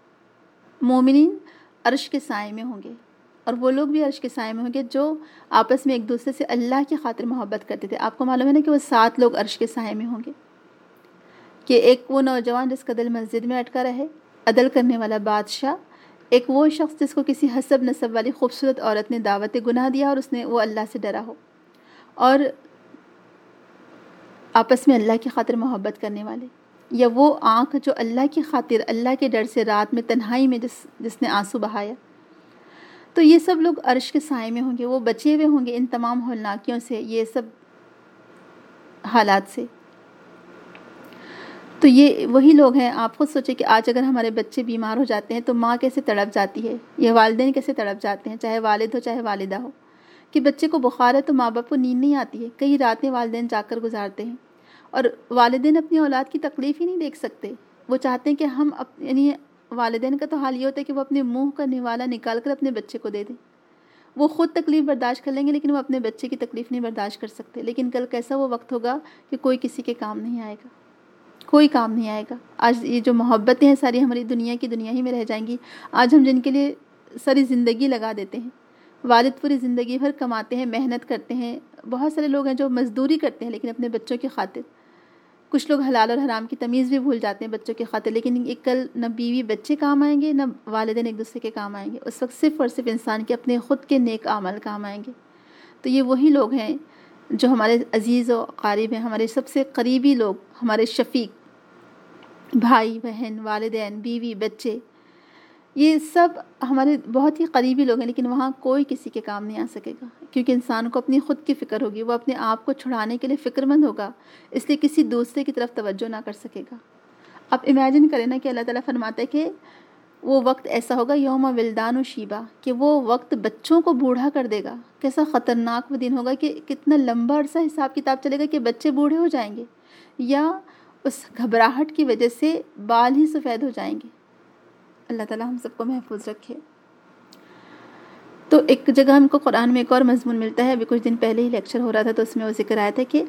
[SPEAKER 1] مومنین عرش کے سائے میں ہوں گے، اور وہ لوگ بھی عرش کے سائے میں ہوں گے جو آپس میں ایک دوسرے سے اللہ کی خاطر محبت کرتے تھے۔ آپ کو معلوم ہے نا کہ وہ 7 لوگ عرش کے سائے میں ہوں گے، کہ ایک وہ نوجوان جس کا دل مسجد میں اٹکا رہے، عدل کرنے والا بادشاہ، ایک وہ شخص جس کو کسی حسب نسب والی خوبصورت عورت نے دعوت گناہ دیا اور وہ اللہ سے ڈرا ہو، اور آپس میں اللہ کی خاطر محبت کرنے والے، یا وہ آنکھ جو اللہ کی خاطر اللہ کے ڈر سے رات میں تنہائی میں جس نے آنسو بہایا۔ تو یہ سب لوگ عرش کے سائے میں ہوں گے، وہ بچے ہوئے ہوں گے ان تمام ہولناکیوں سے، یہ سب حالات سے۔ تو یہ وہی لوگ ہیں۔ آپ خود سوچیں کہ آج اگر ہمارے بچے بیمار ہو جاتے ہیں تو ماں کیسے تڑپ جاتی ہے، یا والدین کیسے تڑپ جاتے ہیں، چاہے والد ہو چاہے والدہ ہو، کہ بچے کو بخار ہے تو ماں باپ کو نیند نہیں آتی ہے، کئی راتیں والدین جا کر گزارتے ہیں، اور والدین اپنی اولاد کی تکلیف ہی نہیں دیکھ سکتے۔ وہ چاہتے ہیں کہ ہم یعنی والدین کا تو حال یہ ہوتا ہے کہ وہ اپنے منہ کا نوالا نکال کر اپنے بچے کو دے دیں۔ وہ خود تکلیف برداشت کر لیں گے لیکن وہ اپنے بچے کی تکلیف نہیں برداشت کر سکتے۔ لیکن کل کیسا وہ وقت ہوگا کہ کوئی کسی کے کام نہیں آئے گا، کوئی کام نہیں آئے گا۔ آج یہ جو محبتیں ہیں ساری ہماری دنیا کی دنیا ہی میں رہ جائیں گی۔ آج ہم جن کے لیے ساری زندگی لگا دیتے ہیں، والد پوری زندگی بھر کماتے ہیں، محنت کرتے ہیں، بہت سارے لوگ ہیں جو مزدوری کرتے ہیں لیکن اپنے بچوں کی خاطر، کچھ لوگ حلال اور حرام کی تمیز بھی بھول جاتے ہیں بچوں کی خاطر، لیکن ایک کل نہ بیوی بچے کام آئیں گے، نہ والدین ایک دوسرے کے کام آئیں گے، اس وقت صرف اور صرف انسان کے اپنے خود کے نیک اعمال کام آئیں گے۔ تو یہ وہی لوگ ہیں جو ہمارے عزیز و قریب ہیں، ہمارے سب سے قریبی لوگ، ہمارے شفیق، بھائی بہن، والدین، بیوی، بچے، یہ سب ہمارے بہت ہی قریبی لوگ ہیں، لیکن وہاں کوئی کسی کے کام نہیں آ سکے گا، کیونکہ انسان کو اپنی خود کی فکر ہوگی، وہ اپنے آپ کو چھڑانے کے لیے فکر مند ہوگا، اس لیے کسی دوسرے کی طرف توجہ نہ کر سکے گا۔ آپ امیجن کریں نا کہ اللہ تعالیٰ فرماتا ہے کہ وہ وقت ایسا ہوگا یوم ولدان و شیبہ، کہ وہ وقت بچوں کو بوڑھا کر دے گا۔ کیسا خطرناک وہ دن ہوگا کہ کتنا لمبا عرصہ حساب کتاب چلے گا کہ بچے بوڑھے ہو جائیں گے، یا اس گھبراہٹ کی وجہ سے بال ہی سفید ہو جائیں گے۔ اللہ تعالیٰ ہم سب کو محفوظ رکھے۔ تو ایک جگہ ہم کو قرآن میں ایک اور مضمون ملتا ہے، ابھی کچھ دن پہلے ہی لیکچر ہو رہا تھا تو اس میں وہ ذکر آیا تھا کہ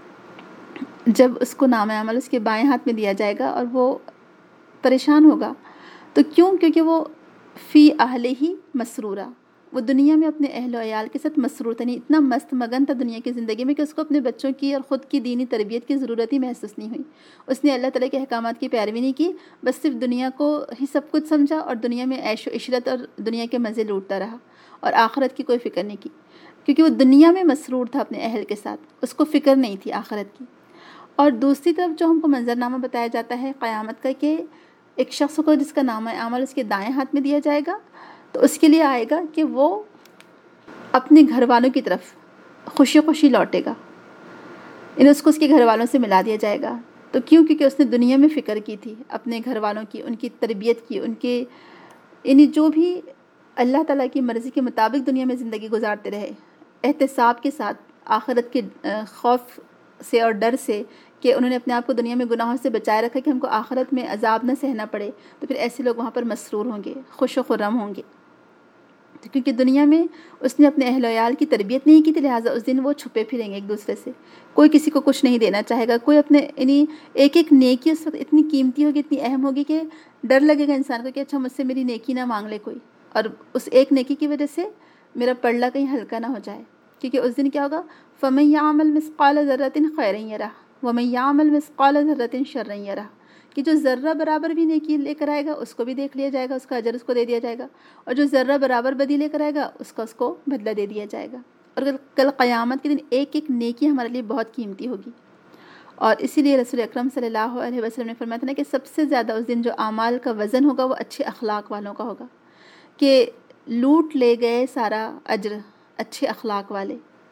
[SPEAKER 1] جب اس کو نام عمل اس کے بائیں ہاتھ میں دیا جائے گا اور وہ پریشان ہوگا، تو کیونکہ وہ فی اہلہ ہی مسرورہ، وہ دنیا میں اپنے اہل و عیال کے ساتھ مسرور تھا، نہیں اتنا مست مگن تھا دنیا کی زندگی میں کہ اس کو اپنے بچوں کی اور خود کی دینی تربیت کی ضرورت ہی محسوس نہیں ہوئی۔ اس نے اللہ تعالیٰ کے احکامات کی پیروی نہیں کی، بس صرف دنیا کو ہی سب کچھ سمجھا اور دنیا میں عیش و عشرت اور دنیا کے مزے لوٹتا رہا اور آخرت کی کوئی فکر نہیں کی، کیونکہ وہ دنیا میں مسرور تھا اپنے اہل کے ساتھ، اس کو فکر نہیں تھی آخرت کی۔ اور دوسری طرف جو ہم کو منظرنامہ بتایا جاتا ہے قیامت کا، کہ ایک شخص کو جس کا نامہ اعمال اس کے دائیں ہاتھ میں دیا جائے گا، تو اس کے لیے آئے گا کہ وہ اپنے گھر والوں کی طرف خوشی خوشی لوٹے گا، یعنی اس کو اس کے گھر والوں سے ملا دیا جائے گا۔ تو کیونکہ اس نے دنیا میں فکر کی تھی اپنے گھر والوں کی، ان کی تربیت کی، ان کے یعنی جو بھی اللہ تعالیٰ کی مرضی کے مطابق دنیا میں زندگی گزارتے رہے، احتساب کے ساتھ، آخرت کے خوف سے اور ڈر سے کہ انہوں نے اپنے آپ کو دنیا میں گناہوں سے بچائے رکھا کہ ہم کو آخرت میں عذاب نہ سہنا پڑے، تو پھر ایسے لوگ وہاں پر مسرور ہوں گے، خوش و خرم ہوں گے۔ تو کیونکہ دنیا میں اس نے اپنے اہل و عیال کی تربیت نہیں کی تھی، لہٰذا اس دن وہ چھپے پھریں گے ایک دوسرے سے، کوئی کسی کو کچھ نہیں دینا چاہے گا، کوئی اپنے یعنی ایک ایک نیکی اس وقت اتنی قیمتی ہوگی، اتنی اہم ہوگی کہ ڈر لگے گا انسان کو کہ اچھا مجھ سے میری نیکی نہ مانگ لے کوئی، اور اس ایک نیکی کی وجہ سے میرا پلڑا کہیں ہلکا نہ ہو جائے۔ کیونکہ اس دن کیا ہوگا، فَمَن يَعْمَلْ مِثْقَالَ ذَرَّةٍ خَيْرًا يَرَهُ وَمَن يَعْمَلْ مِثْقَالَ ذَرَّةٍ شَرًّا يَرَهُ، کہ جو ذرہ برابر بھی نیکی لے کر آئے گا اس کو بھی دیکھ لیا جائے گا، اس کا اجر اس کو دے دیا جائے گا، اور جو ذرہ برابر بدی لے کر آئے گا اس کو بدلہ دے دیا جائے گا۔ اور کل قیامت کے دن ایک ایک نیکی ہمارے لیے بہت قیمتی ہوگی، اور اسی لیے رسول اکرم صلی اللہ علیہ وسلم نے فرمایا تھا نا کہ سب سے زیادہ اس دن جو اعمال کا وزن ہوگا وہ اچھے اخلاق والوں کا ہوگا، کہ لوٹ لے گئے سارا اجر اچھے اخلاق والے،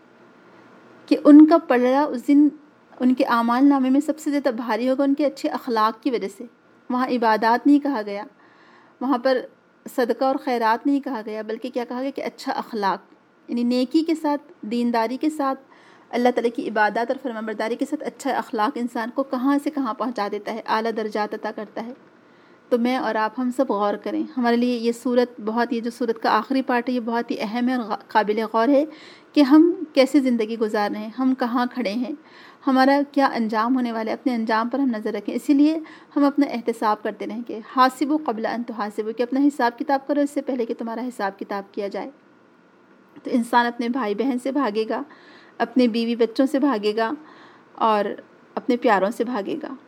[SPEAKER 1] کہ ان کا پلڑا اس دن ان کے اعمال نامے میں سب سے زیادہ بھاری ہوگا ان کے اچھے اخلاق کی وجہ سے۔ وہاں عبادات نہیں کہا گیا، وہاں پر صدقہ اور خیرات نہیں کہا گیا، بلکہ کیا کہا گیا کہ اچھا اخلاق، یعنی نیکی کے ساتھ، دینداری کے ساتھ، اللہ تعالیٰ کی عبادات اور فرمانبرداری کے ساتھ اچھا اخلاق انسان کو کہاں سے کہاں پہنچا دیتا ہے، اعلیٰ درجات عطا کرتا ہے۔ تو میں اور آپ ہم سب غور کریں، ہمارے لیے یہ صورت بہت، یہ جو صورت کا آخری پارٹ ہے یہ بہت ہی اہم ہے اور قابل غور ہے کہ ہم کیسے زندگی گزار رہے ہیں، ہم کہاں کھڑے ہیں، ہمارا کیا انجام ہونے والا ہے، اپنے انجام پر ہم نظر رکھیں۔ اسی لیے ہم اپنا احتساب کرتے رہیں کہ حاسبوا قبل ان تحاسبوا، کہ اپنا حساب کتاب کرو اس سے پہلے کہ تمہارا حساب کتاب کیا جائے۔ تو انسان اپنے بھائی بہن سے بھاگے گا، اپنے بیوی بچوں سے بھاگے گا اور اپنے پیاروں سے بھاگے گا۔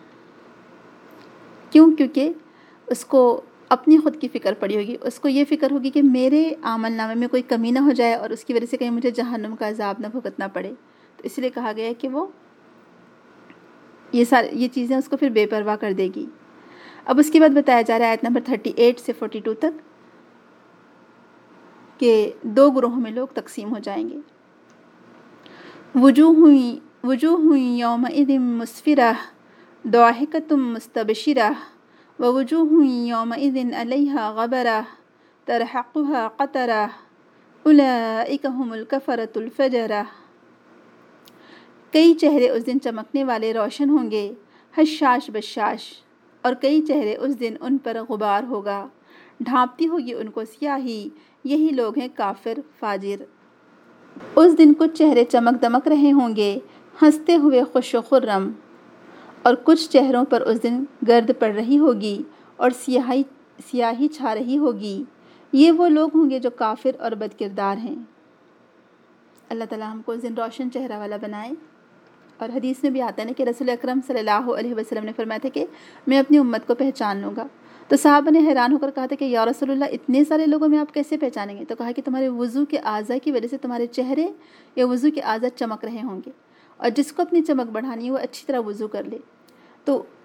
[SPEAKER 1] کیونکہ اس کو اپنی خود کی فکر پڑی ہوگی، اس کو یہ فکر ہوگی کہ میرے عمل نامے میں کوئی کمی نہ ہو جائے اور اس کی وجہ سے کہیں مجھے جہنم کا عذاب نہ بھگتنا پڑے۔ تو اس لیے کہا گیا ہے کہ وہ یہ چیزیں اس کو پھر بے پرواہ کر دے گی۔ اب اس کے بعد بتایا جا رہا ہے آیت نمبر 38 سے 42 تک کہ دو گروہوں میں لوگ تقسیم ہو جائیں گے۔ وجوہ یومئذ مسفرہ ضاحکۃ مستبشرہ ووجوہ یومئذ علیہا غبرہ ترہقها قترہ اولئک هم الکفرۃ الفجرہ۔ کئی چہرے اس دن چمکنے والے روشن ہوں گے، حشاش بشاش، اور کئی چہرے اس دن ان پر غبار ہوگا، ڈھانپتی ہوگی ان کو سیاہی، یہی لوگ ہیں کافر فاجر۔ اس دن کچھ چہرے چمک دمک رہے ہوں گے ہنستے ہوئے خوش و خرم، اور کچھ چہروں پر اس دن گرد پڑ رہی ہوگی اور سیاہی چھا رہی ہوگی، یہ وہ لوگ ہوں گے جو کافر اور بد کردار ہیں۔ اللہ تعالیٰ ہم کو اس دن روشن چہرہ والا بنائے۔ اور حدیث میں بھی آتا ہے نا کہ رسول اکرم صلی اللہ علیہ وسلم نے فرمایا تھا کہ میں اپنی امت کو پہچان لوں گا۔ تو صحابہ نے حیران ہو کر کہا تھا کہ یا رسول اللہ اتنے سارے لوگوں میں آپ کیسے پہچانیں گے؟ تو کہا کہ تمہارے وضو کے اعضاء کی وجہ سے تمہارے چہرے یا وضو کے اعضاء چمک رہے ہوں گے، اور جس کو اپنی چمک بڑھانی ہے وہ اچھی طرح وضو کر لے۔ تو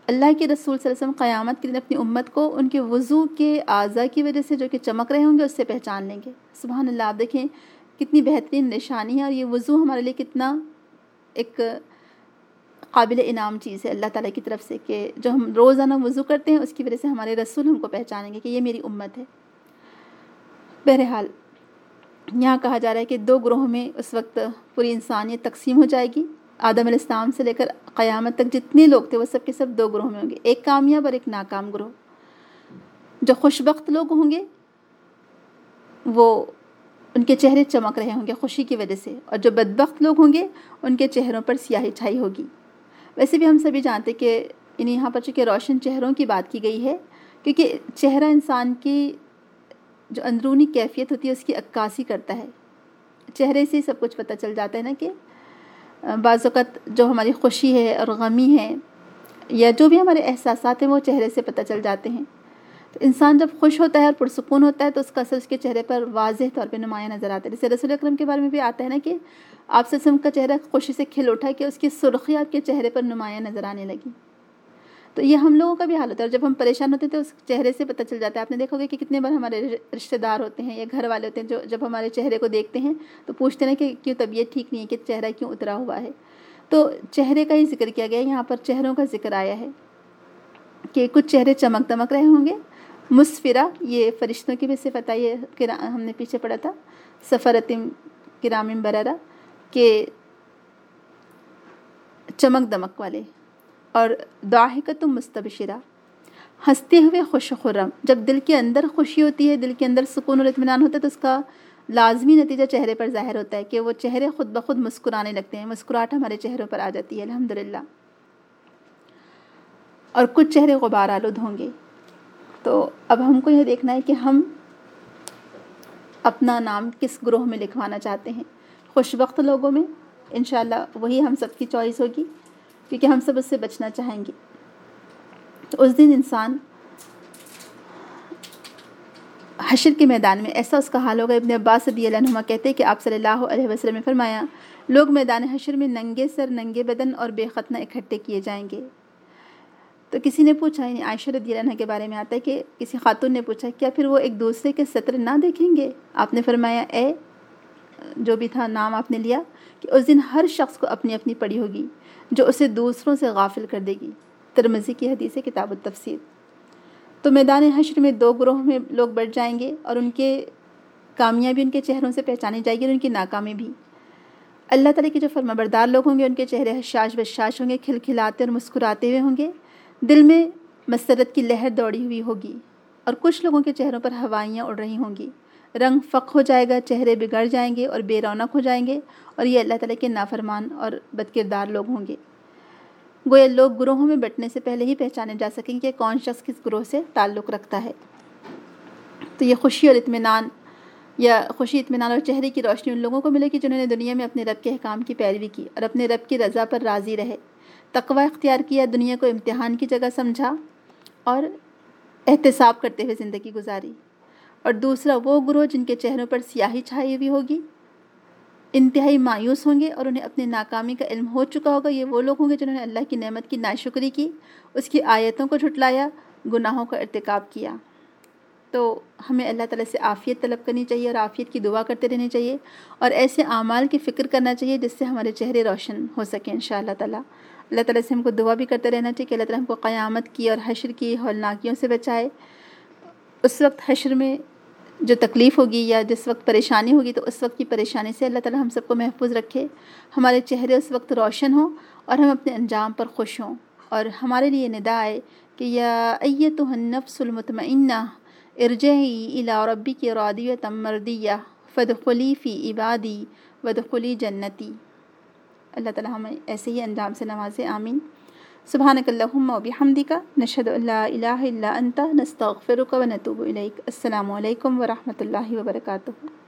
[SPEAKER 1] اللہ کے رسول صلی اللہ علیہ وسلم قیامت کے دن اپنی امت کو ان کے وضو کے اعضاء کی وجہ سے جو کہ چمک رہے ہوں گے اس سے پہچان لیں گے۔ سبحان اللہ، آپ دیکھیں کتنی بہترین نشانی ہے، اور یہ وضو ہمارے لیے کتنا ایک قابل انعام چیز ہے اللہ تعالیٰ کی طرف سے، کہ جو ہم روزانہ وضو کرتے ہیں اس کی وجہ سے ہمارے رسول ہم کو پہچانیں گے کہ یہ میری امت ہے۔ بہرحال یہاں کہا جا رہا ہے کہ 2 گروہوں میں اس وقت پوری انسانیت تقسیم ہو جائے گی۔ آدم علیہ السلام سے لے کر قیامت تک جتنے لوگ تھے وہ سب کے سب 2 گروہ میں ہوں گے، ایک کامیاب اور ایک ناکام گروہ۔ جو خوشبخت لوگ ہوں گے وہ ان کے چہرے چمک رہے ہوں گے خوشی کی وجہ سے، اور جو بدبخت لوگ ہوں گے ان کے چہروں پر سیاہی چھائی ہوگی۔ ویسے بھی ہم سبھی جانتے کہ یہاں پر چونکہ روشن چہروں کی بات کی گئی ہے، کیونکہ چہرہ انسان کی جو اندرونی کیفیت ہوتی ہے اس کی عکاسی کرتا ہے۔ چہرے سے سب کچھ پتہ چل جاتا ہے نا، کہ بعض اوقات جو ہماری خوشی ہے اور غمی ہے یا جو بھی ہمارے احساسات ہیں وہ چہرے سے پتہ چل جاتے ہیں۔ تو انسان جب خوش ہوتا ہے اور پرسکون ہوتا ہے تو اس کا اثر اس کے چہرے پر واضح طور پہ نمایاں نظر آتا ہے۔ جیسے رسول اکرم کے بارے میں بھی آتا ہے نا کہ آپ صلی اللہ علیہ وسلم کا چہرہ خوشی سے کھل اٹھا کہ اس کی سرخی آپ کے چہرے پر نمایاں نظر آنے لگی۔ تو یہ ہم لوگوں کا بھی حال ہوتا ہے، اور جب ہم پریشان ہوتے ہیں تو اس چہرے سے پتہ چل جاتا ہے۔ آپ نے دیکھا ہوگا کہ کتنے بار ہمارے رشتہ دار ہوتے ہیں یا گھر والے ہوتے ہیں جو جب ہمارے چہرے کو دیکھتے ہیں تو پوچھتے ہیں کہ کیوں طبیعت ٹھیک نہیں ہے، کہ چہرہ کیوں اترا ہوا ہے۔ تو چہرے کا ہی ذکر کیا گیا ہے، یہاں پر چہروں کا ذکر آیا ہے کہ کچھ چہرے چمک دمک رہے ہوں گے۔ مسفرہ، یہ فرشتوں کی بھی صفت آئی ہے کہ ہم نے پیچھے پڑھا تھا سفرتم کرام بررہ، کہ چمک دمک والے، اور ضاحکۃ مستبشرہ، ہنستے ہوئے خوش و خرم۔ جب دل کے اندر خوشی ہوتی ہے، دل کے اندر سکون اور اطمینان ہوتا ہے تو اس کا لازمی نتیجہ چہرے پر ظاہر ہوتا ہے کہ وہ چہرے خود بخود مسکرانے لگتے ہیں، مسکراہٹ ہمارے چہروں پر آ جاتی ہے الحمدللہ۔ اور کچھ چہرے غبار آلود ہوں گے۔ تو اب ہم کو یہ دیکھنا ہے کہ ہم اپنا نام کس گروہ میں لکھوانا چاہتے ہیں۔ خوش بخت لوگوں میں انشاءاللہ وہی ہم سب کی چوائس ہوگی، کیونکہ ہم سب اس سے بچنا چاہیں گے۔ تو اس دن انسان حشر کے میدان میں ایسا اس کا حال ہوگا۔ ابن عباس رضی اللہ عنہما کہتے ہیں کہ آپ صلی اللہ علیہ وسلم نے فرمایا، لوگ میدان حشر میں ننگے سر، ننگے بدن اور بے ختنہ اکٹھے کیے جائیں گے۔ تو کسی نے پوچھا، یعنی عائشہ رضی اللہ عنہا کے بارے میں آتا ہے کہ کسی خاتون نے پوچھا، کیا پھر وہ ایک دوسرے کے سطر نہ دیکھیں گے؟ آپ نے فرمایا، اے جو بھی تھا نام آپ نے لیا، کہ اس دن ہر شخص کو اپنی اپنی پڑی ہوگی جو اسے دوسروں سے غافل کر دے گی۔ ترمذی کی حدیث ہے، کتاب التفسیر۔ تو میدان حشر میں 2 گروہ میں لوگ بٹ جائیں گے، اور ان کے کامیابی ان کے چہروں سے پہچانی جائے گی اور ان کی ناکامی بھی۔ اللہ تعالیٰ کے جو فرمانبردار لوگ ہوں گے ان کے چہرے حشاش بشاش ہوں گے، کھلکھلاتے اور مسکراتے ہوئے ہوں گے، دل میں مسرت کی لہر دوڑی ہوئی ہوگی، اور کچھ لوگوں کے چہروں پر ہوائیاں اڑ رہی ہوں گی، رنگ فق ہو جائے گا، چہرے بگڑ جائیں گے اور بے رونق ہو جائیں گے، اور یہ اللہ تعالیٰ کے نافرمان اور بدکردار لوگ ہوں گے۔ گویا لوگ گروہوں میں بٹنے سے پہلے ہی پہچانے جا سکیں کہ کون شخص کس گروہ سے تعلق رکھتا ہے۔ تو یہ خوشی اور اطمینان، یا خوشی اطمینان اور چہرے کی روشنی ان لوگوں کو ملے گی جنہوں نے دنیا میں اپنے رب کے احکام کی پیروی کی اور اپنے رب کی رضا پر راضی رہے، تقوی اختیار کیا، دنیا کو امتحان کی جگہ سمجھا اور احتساب کرتے ہوئے زندگی گزاری۔ اور دوسرا وہ گروہ جن کے چہروں پر سیاہی چھائی ہوئی ہوگی، انتہائی مایوس ہوں گے اور انہیں اپنے ناکامی کا علم ہو چکا ہوگا۔ یہ وہ لوگ ہوں گے جنہوں نے اللہ کی نعمت کی ناشکری کی، اس کی آیتوں کو جھٹلایا، گناہوں کا ارتکاب کیا۔ تو ہمیں اللہ تعالیٰ سے عافیت طلب کرنی چاہیے اور عافیت کی دعا کرتے رہنی چاہیے، اور ایسے اعمال کی فکر کرنا چاہیے جس سے ہمارے چہرے روشن ہو سکیں انشاءاللہ تعالیٰ۔ اللہ تعالیٰ سے ہم کو دعا بھی کرتے رہنا چاہیے کہ اللہ تعالیٰ ہم کو قیامت کی اور حشر کی ہولناکیوں سے بچائے۔ اس وقت حشر میں جو تکلیف ہوگی یا جس وقت پریشانی ہوگی، تو اس وقت کی پریشانی سے اللہ تعالیٰ ہم سب کو محفوظ رکھے، ہمارے چہرے اس وقت روشن ہوں اور ہم اپنے انجام پر خوش ہوں، اور ہمارے لیے ندا ہے کہ یا ایتھا النفس المطمئنہ ارجعی الی ربک راضیۃ مرضیہ فادخلی فی عبادی وادخلی جنتی۔ اللہ تعالیٰ ہمیں ایسے ہی انجام سے نوازے، آمین۔ سبحانک اللہم و بحمدک، نشہد ان لا الہ الا انت، نستغفرک و نتوب الیک۔ السلام علیکم ورحمۃ اللہ وبرکاتہ۔